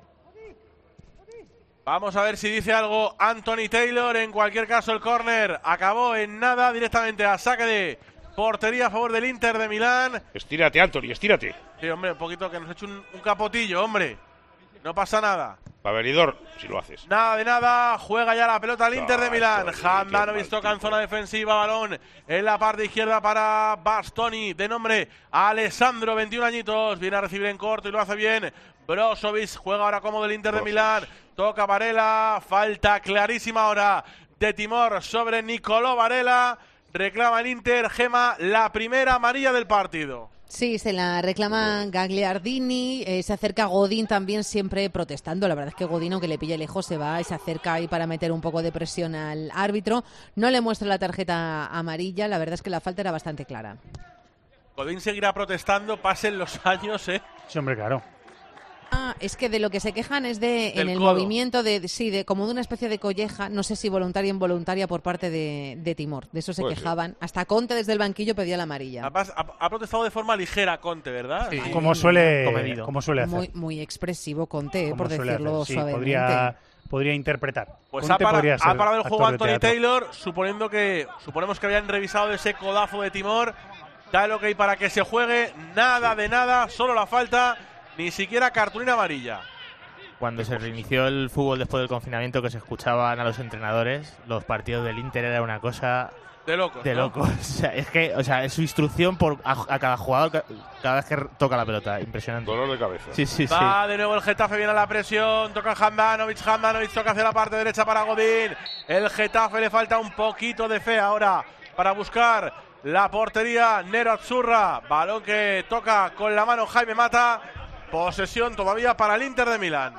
Vamos a ver si dice algo Anthony Taylor. En cualquier caso, el córner acabó en nada, directamente a saque de portería a favor del Inter de Milán. Estírate, Anthony, estírate. Sí, hombre, un poquito que nos ha hecho un capotillo, hombre. No pasa nada. Para venidor, si lo haces. Nada de nada, juega ya la pelota al Inter de Milán. Handanovic toca en zona defensiva, balón en la parte izquierda para Bastoni, de nombre Alessandro, 21 añitos, viene a recibir en corto y lo hace bien. Brozovic juega ahora como del Inter de Milán, toca Varela, falta clarísima ahora de Timor sobre Nicolò Varela, reclama el Inter, Gema, la primera amarilla del partido. Sí, se la reclama Gagliardini, se acerca Godín también siempre protestando. La verdad es que Godín, aunque le pille lejos, se va y se acerca ahí para meter un poco de presión al árbitro. No le muestra la tarjeta amarilla, la verdad es que la falta era bastante clara. Godín seguirá protestando, pasen los años, ¿eh? Sí, hombre, claro. Es que de lo que se quejan es en el movimiento de como de una especie de colleja, no sé si voluntaria o involuntaria por parte de Timor. De eso se quejaban. Hasta Conte desde el banquillo pedía la amarilla. Ha protestado de forma ligera Conte, ¿verdad? Sí. Como suele hacer. Muy expresivo Conte, por decirlo suavemente. Podría interpretar. Pues ha parado el juego Anthony Taylor, suponemos que habían revisado ese codazo de Timor. Da el ok para que se juegue, nada de nada, solo la falta. Ni siquiera cartulina amarilla. Cuando se reinició el fútbol después del confinamiento, que se escuchaban a los entrenadores, los partidos del Inter era una cosa de locos. De locos. O sea, es su instrucción a cada jugador cada vez que toca la pelota. Impresionante. Dolor de cabeza. Sí. Va de nuevo el Getafe, viene a la presión. Toca Handanovic toca hacia la parte derecha para Godín. El Getafe le falta un poquito de fe ahora para buscar la portería Nero Azzurra. Balón que toca con la mano Jaime Mata. Posesión todavía para el Inter de Milán.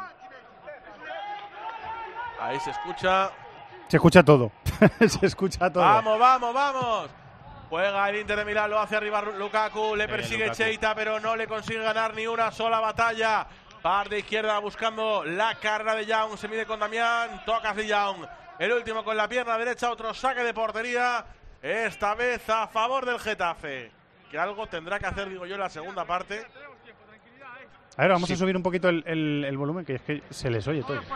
Ahí se escucha. Se escucha todo. Se escucha todo. Vamos. Juega el Inter de Milán, lo hace arriba Lukaku. Le persigue Cheita, pero no le consigue ganar ni una sola batalla. Parte izquierda buscando la carrera de Young. Se mide con Damián. Toca de Young. El último con la pierna derecha. Otro saque de portería. Esta vez a favor del Getafe. Que algo tendrá que hacer, digo yo, en la segunda parte. A ver, vamos a subir un poquito el volumen, que es que se les oye todo.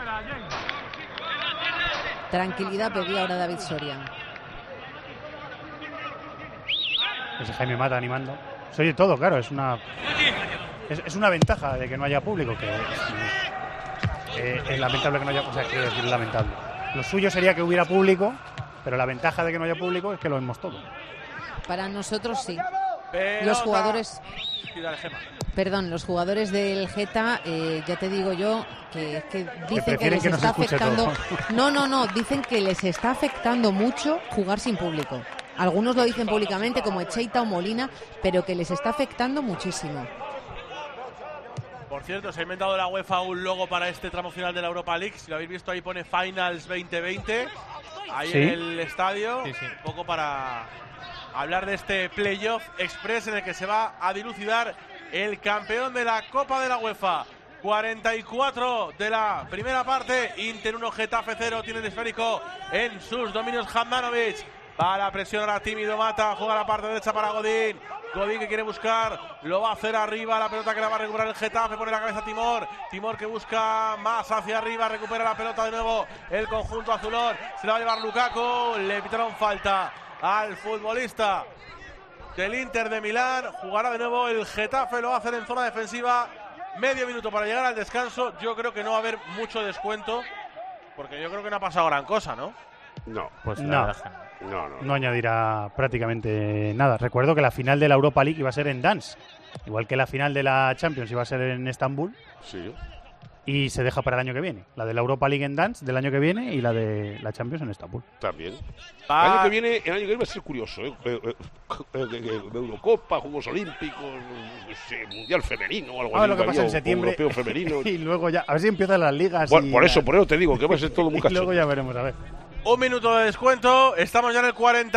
Tranquilidad pedía ahora David Soria. Ese Jaime Mata animando. Se oye todo, claro, es una ventaja de que no haya público, que es lamentable que no haya, o sea, que es lamentable. Lo suyo sería que hubiera público, pero la ventaja de que no haya público es que lo vemos todo. Para nosotros sí. Pelota. Los jugadores... Perdón, los jugadores del Geta, ya te digo yo, que dicen que les está afectando... No, dicen que les está afectando mucho jugar sin público. Algunos lo dicen públicamente, como Echeita o Molina, pero que les está afectando muchísimo. Por cierto, se ha inventado la UEFA un logo para este tramo final de la Europa League. Si lo habéis visto, ahí pone Finals 2020. Ahí en el estadio, un poco para hablar de este playoff express en el que se va a dilucidar el campeón de la Copa de la UEFA. 44 de la primera parte, Inter 1, Getafe 0, tiene el esférico en sus dominios Handanovic. Va a la presión ahora tímido Mata, juega la parte derecha para Godín. Godín que quiere buscar, lo va a hacer arriba, la pelota que la va a recuperar el Getafe, pone la cabeza a Timor. Timor que busca más hacia arriba, recupera la pelota de nuevo el conjunto azulón. Se la va a llevar Lukaku, le pitaron falta al futbolista del Inter de Milán. Jugará de nuevo el Getafe, lo va a hacer en zona defensiva. Medio minuto para llegar al descanso. Yo creo que no va a haber mucho descuento, porque yo creo que no ha pasado gran cosa, ¿no? No, pues no añadirá prácticamente nada. Recuerdo que la final de la Europa League iba a ser en Dansk, igual que la final de la Champions iba a ser en Estambul. Sí. Y se deja para el año que viene. La de la Europa League en Dansk del año que viene y la de la Champions en Estambul. También. El año que viene va a ser curioso, Eurocopa, Juegos Olímpicos, Mundial Femenino, algo así. Lo que pasa en septiembre. Europeo Femenino. Y luego ya, a ver si empiezan las ligas. Por eso te digo que va a ser todo muy cachondo. Y luego ya veremos, a ver. Un minuto de descuento, estamos ya en el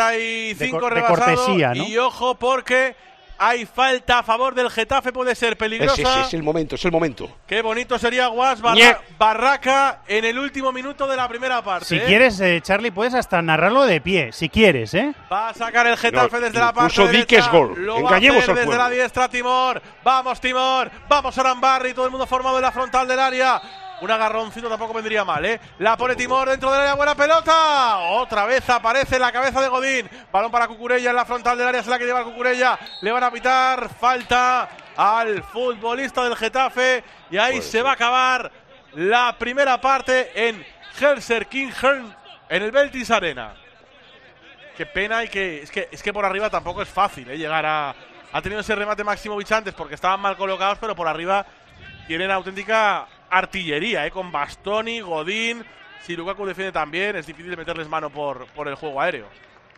45 de rebasado, cortesía, ¿no? Y ojo porque hay falta a favor del Getafe, puede ser peligrosa. Es el momento. Qué bonito sería Guas Barraca en el último minuto de la primera parte. Si quieres, Charlie, puedes hasta narrarlo de pie, si quieres, ¿eh? Va a sacar el Getafe desde la parte derecha. Di que es gol. Lo Engañemos va a hacer desde la diestra Timor. Vamos Timor, vamos Arambarri, todo el mundo formado en la frontal del área. Un agarroncito tampoco vendría mal, ¿eh? La pone Timor dentro del área, buena pelota. Otra vez aparece la cabeza de Godín. Balón para Cucurella en la frontal del área, se la que lleva Cucurella. Le van a pitar falta al futbolista del Getafe. Y ahí se va a acabar la primera parte en Gelsenkirchen, en el Beltis Arena. Qué pena y que es que por arriba tampoco es fácil, ¿eh? Llegar a... Ha tenido ese remate Maximovic antes porque estaban mal colocados, pero por arriba tienen auténtica artillería, con Bastoni, Godín. Si Lukaku defiende también, es difícil meterles mano por el juego aéreo.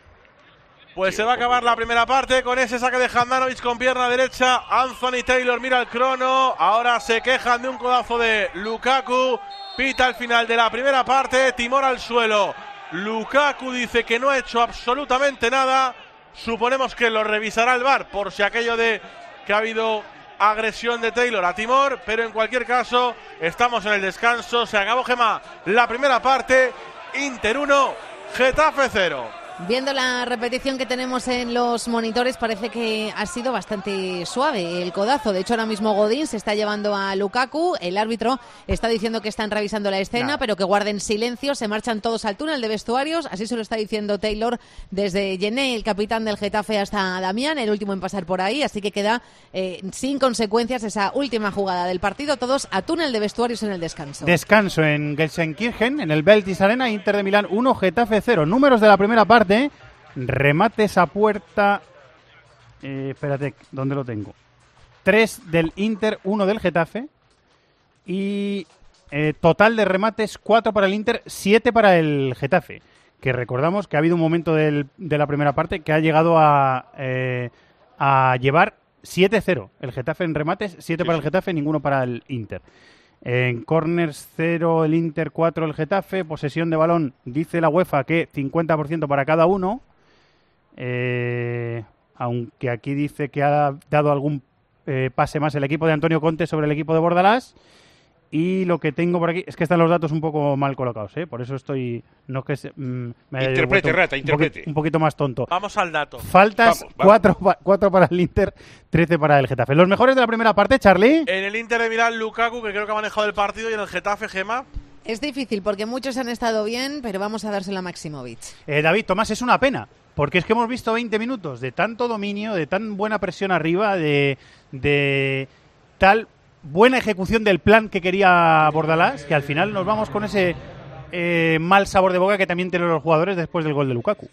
Pues se va a acabar la primera parte con ese saque de Handanovic con pierna derecha. Anthony Taylor mira el crono. Ahora se quejan de un codazo de Lukaku. Pita el final de la primera parte. Timor al suelo. Lukaku dice que no ha hecho absolutamente nada. Suponemos que lo revisará el VAR por si aquello de que ha habido agresión de Taylor a Timor, pero en cualquier caso estamos en el descanso. Se acabó, Gemma, la primera parte. Inter 1, Getafe 0. Viendo la repetición que tenemos en los monitores, parece que ha sido bastante suave el codazo. De hecho, ahora mismo Godín se está llevando a Lukaku. El árbitro está diciendo que están revisando la escena, pero que guarden silencio. Se marchan todos al túnel de vestuarios. Así se lo está diciendo Taylor desde Yené, el capitán del Getafe, hasta Damián, el último en pasar por ahí. Así que queda sin consecuencias esa última jugada del partido. Todos a túnel de vestuarios en el descanso. Descanso en Gelsenkirchen, en el Beltis Arena. Inter de Milán 1, Getafe 0. Números de la primera parte. Remates a puerta. Espérate, ¿dónde lo tengo? 3 del Inter, 1 del Getafe. Y total de remates, 4 para el Inter, 7 para el Getafe. Que recordamos que ha habido un momento de la primera parte que ha llegado a llevar 7-0. El Getafe en remates, 7 para el Getafe, ninguno para el Inter. En corners 0 el Inter, 4 el Getafe. Posesión de balón, dice la UEFA que 50% para cada uno. Aunque aquí dice que ha dado algún pase más el equipo de Antonio Conte sobre el equipo de Bordalás. Y lo que tengo por aquí es que están los datos un poco mal colocados, por eso estoy... No que me interprete, Rata, interprete. Un poquito más tonto. Vamos al dato. Faltas, 4 para el Inter, 13 para el Getafe. Los mejores de la primera parte, Charlie. En el Inter de Milán, Lukaku, que creo que ha manejado el partido, y en el Getafe, Gemma. Es difícil porque muchos han estado bien, pero vamos a dárselo a Maximovic. David, Tomás, es una pena, porque es que hemos visto 20 minutos de tanto dominio, de tan buena presión arriba, de tal buena ejecución del plan que quería Bordalás, que al final nos vamos con ese mal sabor de boca que también tienen los jugadores después del gol de Lukaku.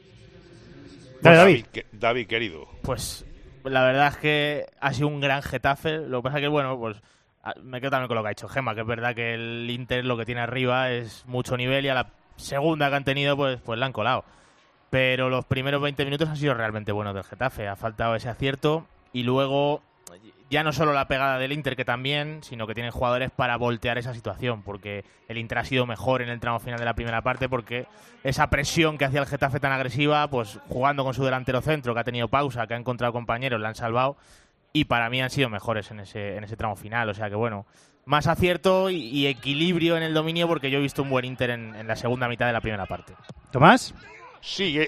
Dale, David. David, querido. Pues la verdad es que ha sido un gran Getafe. Lo que pasa es que, bueno, pues me quedo también con lo que ha dicho Gemma, que es verdad que el Inter lo que tiene arriba es mucho nivel y a la segunda que han tenido pues la han colado. Pero los primeros 20 minutos han sido realmente buenos del Getafe. Ha faltado ese acierto y luego ya no solo la pegada del Inter, que también, sino que tienen jugadores para voltear esa situación, porque el Inter ha sido mejor en el tramo final de la primera parte, porque esa presión que hacía el Getafe tan agresiva, pues jugando con su delantero centro, que ha tenido pausa, que ha encontrado compañeros, la han salvado, y para mí han sido mejores en ese tramo final. O sea que bueno, más acierto y equilibrio en el dominio, porque yo he visto un buen Inter en la segunda mitad de la primera parte. ¿Tomás? Sí,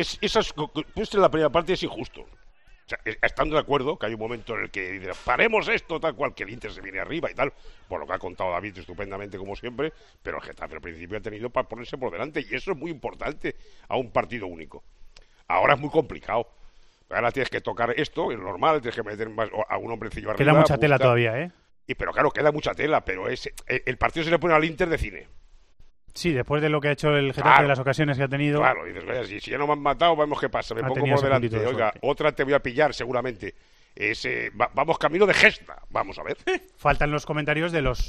la primera parte es injusto. O sea, estando de acuerdo que hay un momento en el que dirá, paremos esto, tal cual, que el Inter se viene arriba y tal, por lo que ha contado David estupendamente como siempre, pero el Getafe al principio ha tenido para ponerse por delante y eso es muy importante a un partido único. Ahora es muy complicado. Ahora tienes que tocar esto, es normal, tienes que meter más a un hombrecillo arriba. Queda mucha tela todavía, Pero claro, queda mucha tela, pero el partido se le pone al Inter de cine. Sí, después de lo que ha hecho el Getafe, de las ocasiones que ha tenido. Claro, y dices, si ya no me han matado, vemos qué pasa. Me pongo por delante. Oiga, otra te voy a pillar seguramente. Vamos camino de gesta. Vamos a ver. Faltan los comentarios de los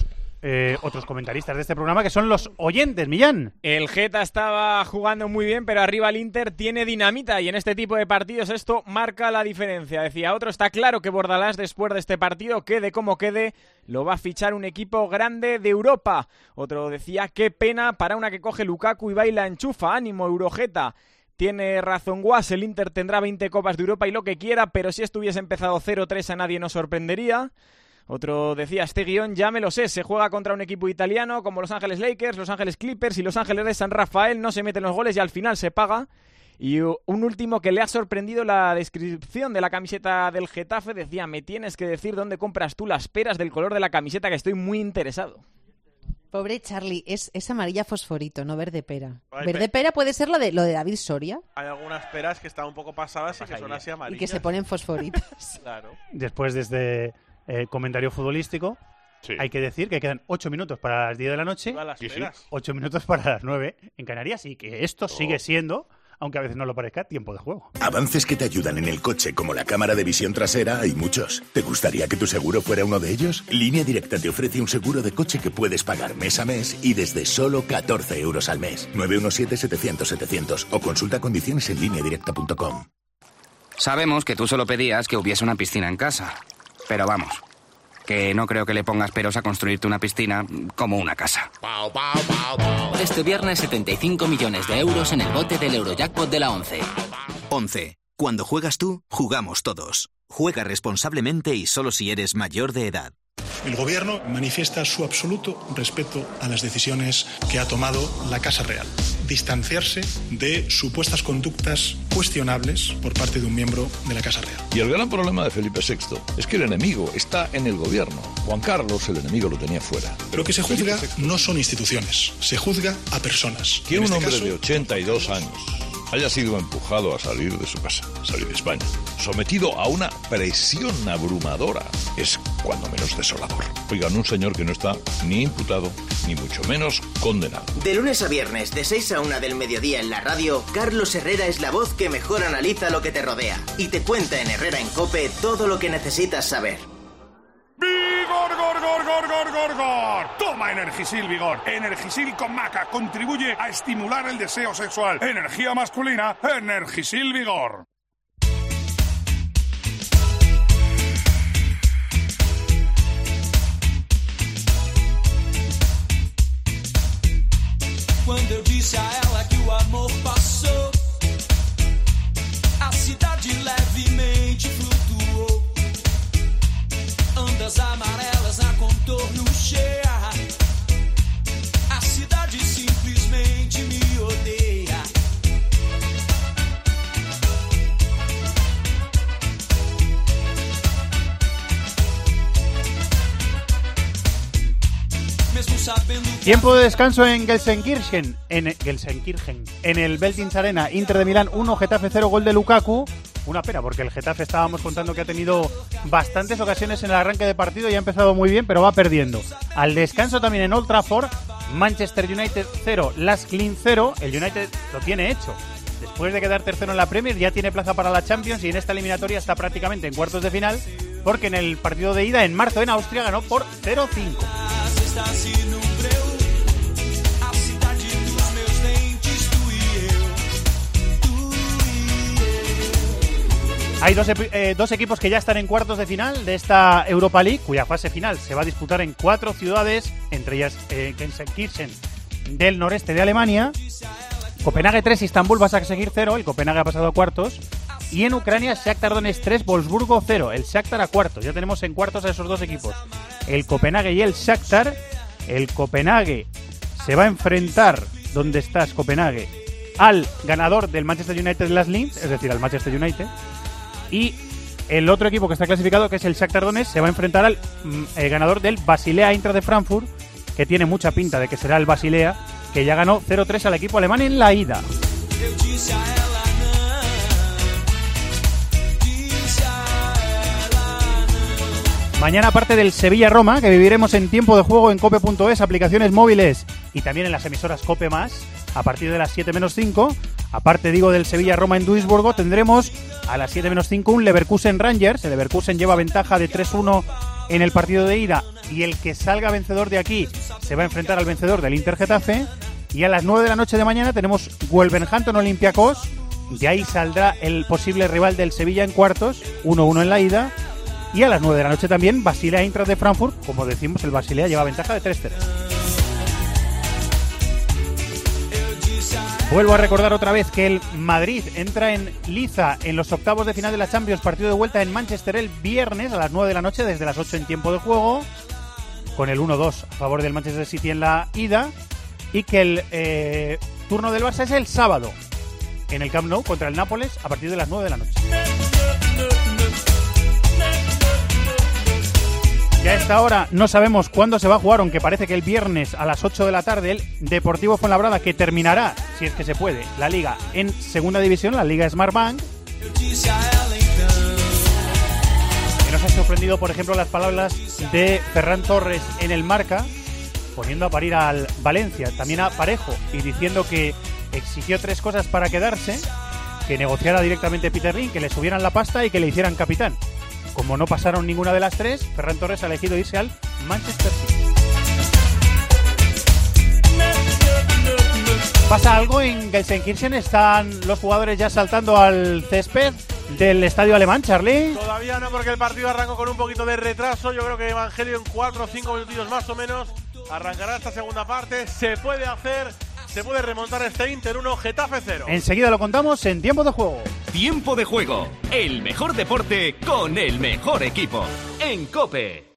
otros comentaristas de este programa, que son los oyentes, Millán. El Geta estaba jugando muy bien, pero arriba el Inter tiene dinamita y en este tipo de partidos esto marca la diferencia. Decía otro, está claro que Bordalás después de este partido, quede como quede, lo va a fichar un equipo grande de Europa. Otro decía, qué pena para una que coge Lukaku y baila enchufa, ánimo Eurogeta. Tiene razón Guas, el Inter tendrá 20 Copas de Europa y lo que quiera, pero si esto hubiese empezado 0-3 a nadie nos sorprendería. Otro decía, este guión ya me lo sé, se juega contra un equipo italiano como Los Ángeles Lakers, Los Ángeles Clippers y Los Ángeles de San Rafael, no se meten los goles y al final se paga. Y un último que le ha sorprendido la descripción de la camiseta del Getafe, decía, me tienes que decir dónde compras tú las peras del color de la camiseta, que estoy muy interesado. Pobre Charlie, es amarilla fosforito, no verde pera. Verde pera puede ser lo de David Soria. Hay algunas peras que están un poco pasadas y que son así amarillas. Y que se ponen fosforitas. Claro. Después de este comentario futbolístico, hay que decir que quedan 8 minutos para las 10 de la noche, 8 minutos para las 9 en Canarias, y que esto sigue siendo, aunque a veces no lo parezca, tiempo de juego. Avances que te ayudan en el coche, como la cámara de visión trasera, hay muchos. ¿Te gustaría que tu seguro fuera uno de ellos? Línea Directa te ofrece un seguro de coche que puedes pagar mes a mes y desde solo 14 euros al mes. 917-700-700 o consulta condiciones en lineadirecta.com. Sabemos que tú solo pedías que hubiese una piscina en casa. Pero vamos, que no creo que le pongas peros a construirte una piscina como una casa. Este viernes 75 millones de euros en el bote del Eurojackpot de la 11. 11. Cuando juegas tú, jugamos todos. Juega responsablemente y solo si eres mayor de edad. El Gobierno manifiesta su absoluto respeto a las decisiones que ha tomado la Casa Real. Distanciarse de supuestas conductas cuestionables por parte de un miembro de la Casa Real. Y el gran problema de Felipe VI es que el enemigo está en el Gobierno. Juan Carlos, el enemigo, lo tenía fuera. Lo que se juzga no son instituciones, se juzga a personas. Que un hombre de 82 años haya sido empujado a salir de su casa, salir de España, sometido a una presión abrumadora, es cuando menos desolador. Oigan, un señor que no está ni imputado, ni mucho menos condenado. De lunes a viernes, de 6 a 1 del mediodía en la radio, Carlos Herrera es la voz que mejor analiza lo que te rodea y te cuenta en Herrera en COPE todo lo que necesitas saber. ¡Vigor, gor, gor, gor, gor, gor, gor! Toma Energisil Vigor. Energisil con maca contribuye a estimular el deseo sexual. Energía masculina, Energisil Vigor. Quando eu disse a ela que o amor passou, a cidade levemente flutuou. Ondas amarelas a contorno cheia, a cidade simplesmente me odeia. Tiempo de descanso en Gelsenkirchen. En el Veltins Arena, Inter de Milán 1, Getafe 0, gol de Lukaku. Una pena, porque el Getafe estábamos contando que ha tenido bastantes ocasiones en el arranque de partido y ha empezado muy bien, pero va perdiendo. Al descanso también en Old Trafford, Manchester United 0, Las Clean 0. El United lo tiene hecho. Después de quedar tercero en la Premier, ya tiene plaza para la Champions y en esta eliminatoria está prácticamente en cuartos de final, porque en el partido de ida en marzo en Austria ganó por 0-5. Hay dos equipos que ya están en cuartos de final de esta Europa League, cuya fase final se va a disputar en 4 ciudades, entre ellas Gelsenkirchen del noreste de Alemania. Copenhague 3, Istambul vas a seguir 0, el Copenhague ha pasado a cuartos. Y en Ucrania, Shakhtar Donetsk 3, Wolfsburgo 0, el Shakhtar a cuartos. Ya tenemos en cuartos a esos dos equipos, el Copenhague y el Shakhtar. El Copenhague se va a enfrentar, ¿dónde estás, Copenhague?, al ganador del Manchester United Las Linz, es decir, al Manchester United. Y el otro equipo que está clasificado, que es el Shakhtar Donetsk, se va a enfrentar al ganador del Basilea Eintracht de Frankfurt, que tiene mucha pinta de que será el Basilea, que ya ganó 0-3 al equipo alemán en la ida. Mañana, aparte del Sevilla-Roma, que viviremos en tiempo de juego en cope.es, aplicaciones móviles y también en las emisoras Cope+, a partir de las 7 menos 5, aparte digo del Sevilla-Roma en Duisburgo, tendremos a las 7 menos 5 un Leverkusen-Rangers. El Leverkusen lleva ventaja de 3-1 en el partido de ida y el que salga vencedor de aquí se va a enfrentar al vencedor del Inter Getafe. Y a las 9 de la noche de mañana tenemos Wolverhampton Olympiacos. De ahí saldrá el posible rival del Sevilla en cuartos, 1-1 en la ida. Y a las 9 de la noche también Basilea Eintracht de Frankfurt. Como decimos, el Basilea lleva ventaja de 3-0. Vuelvo a recordar otra vez que el Madrid entra en liza en los octavos de final de la Champions, partido de vuelta en Manchester el viernes a las 9 de la noche, desde las 8 en tiempo de juego, con el 1-2 a favor del Manchester City en la ida. Y que el turno del Barça es el sábado en el Camp Nou contra el Nápoles a partir de las 9 de la noche. Y a esta hora no sabemos cuándo se va a jugar, aunque parece que el viernes a las 8 de la tarde el Deportivo Fuenlabrada, que terminará, si es que se puede, la Liga en segunda división, la Liga Smartbank. Que nos ha sorprendido, por ejemplo, las palabras de Ferran Torres en el Marca, poniendo a parir al Valencia, también a Parejo, y diciendo que exigió 3 cosas para quedarse: que negociara directamente Peter Lim, que le subieran la pasta y que le hicieran capitán. Como no pasaron ninguna de las 3, Ferran Torres ha elegido irse al Manchester City. ¿Pasa algo en Gelsenkirchen? ¿Están los jugadores ya saltando al césped del estadio alemán, Charlie? Todavía no, porque el partido arrancó con un poquito de retraso. Yo creo que Evangelio en 4 o 5 minutillos más o menos arrancará esta segunda parte. Se puede hacer, se puede remontar este Inter 1, Getafe 0. Enseguida lo contamos en Tiempo de Juego. Tiempo de Juego, el mejor deporte con el mejor equipo. En COPE.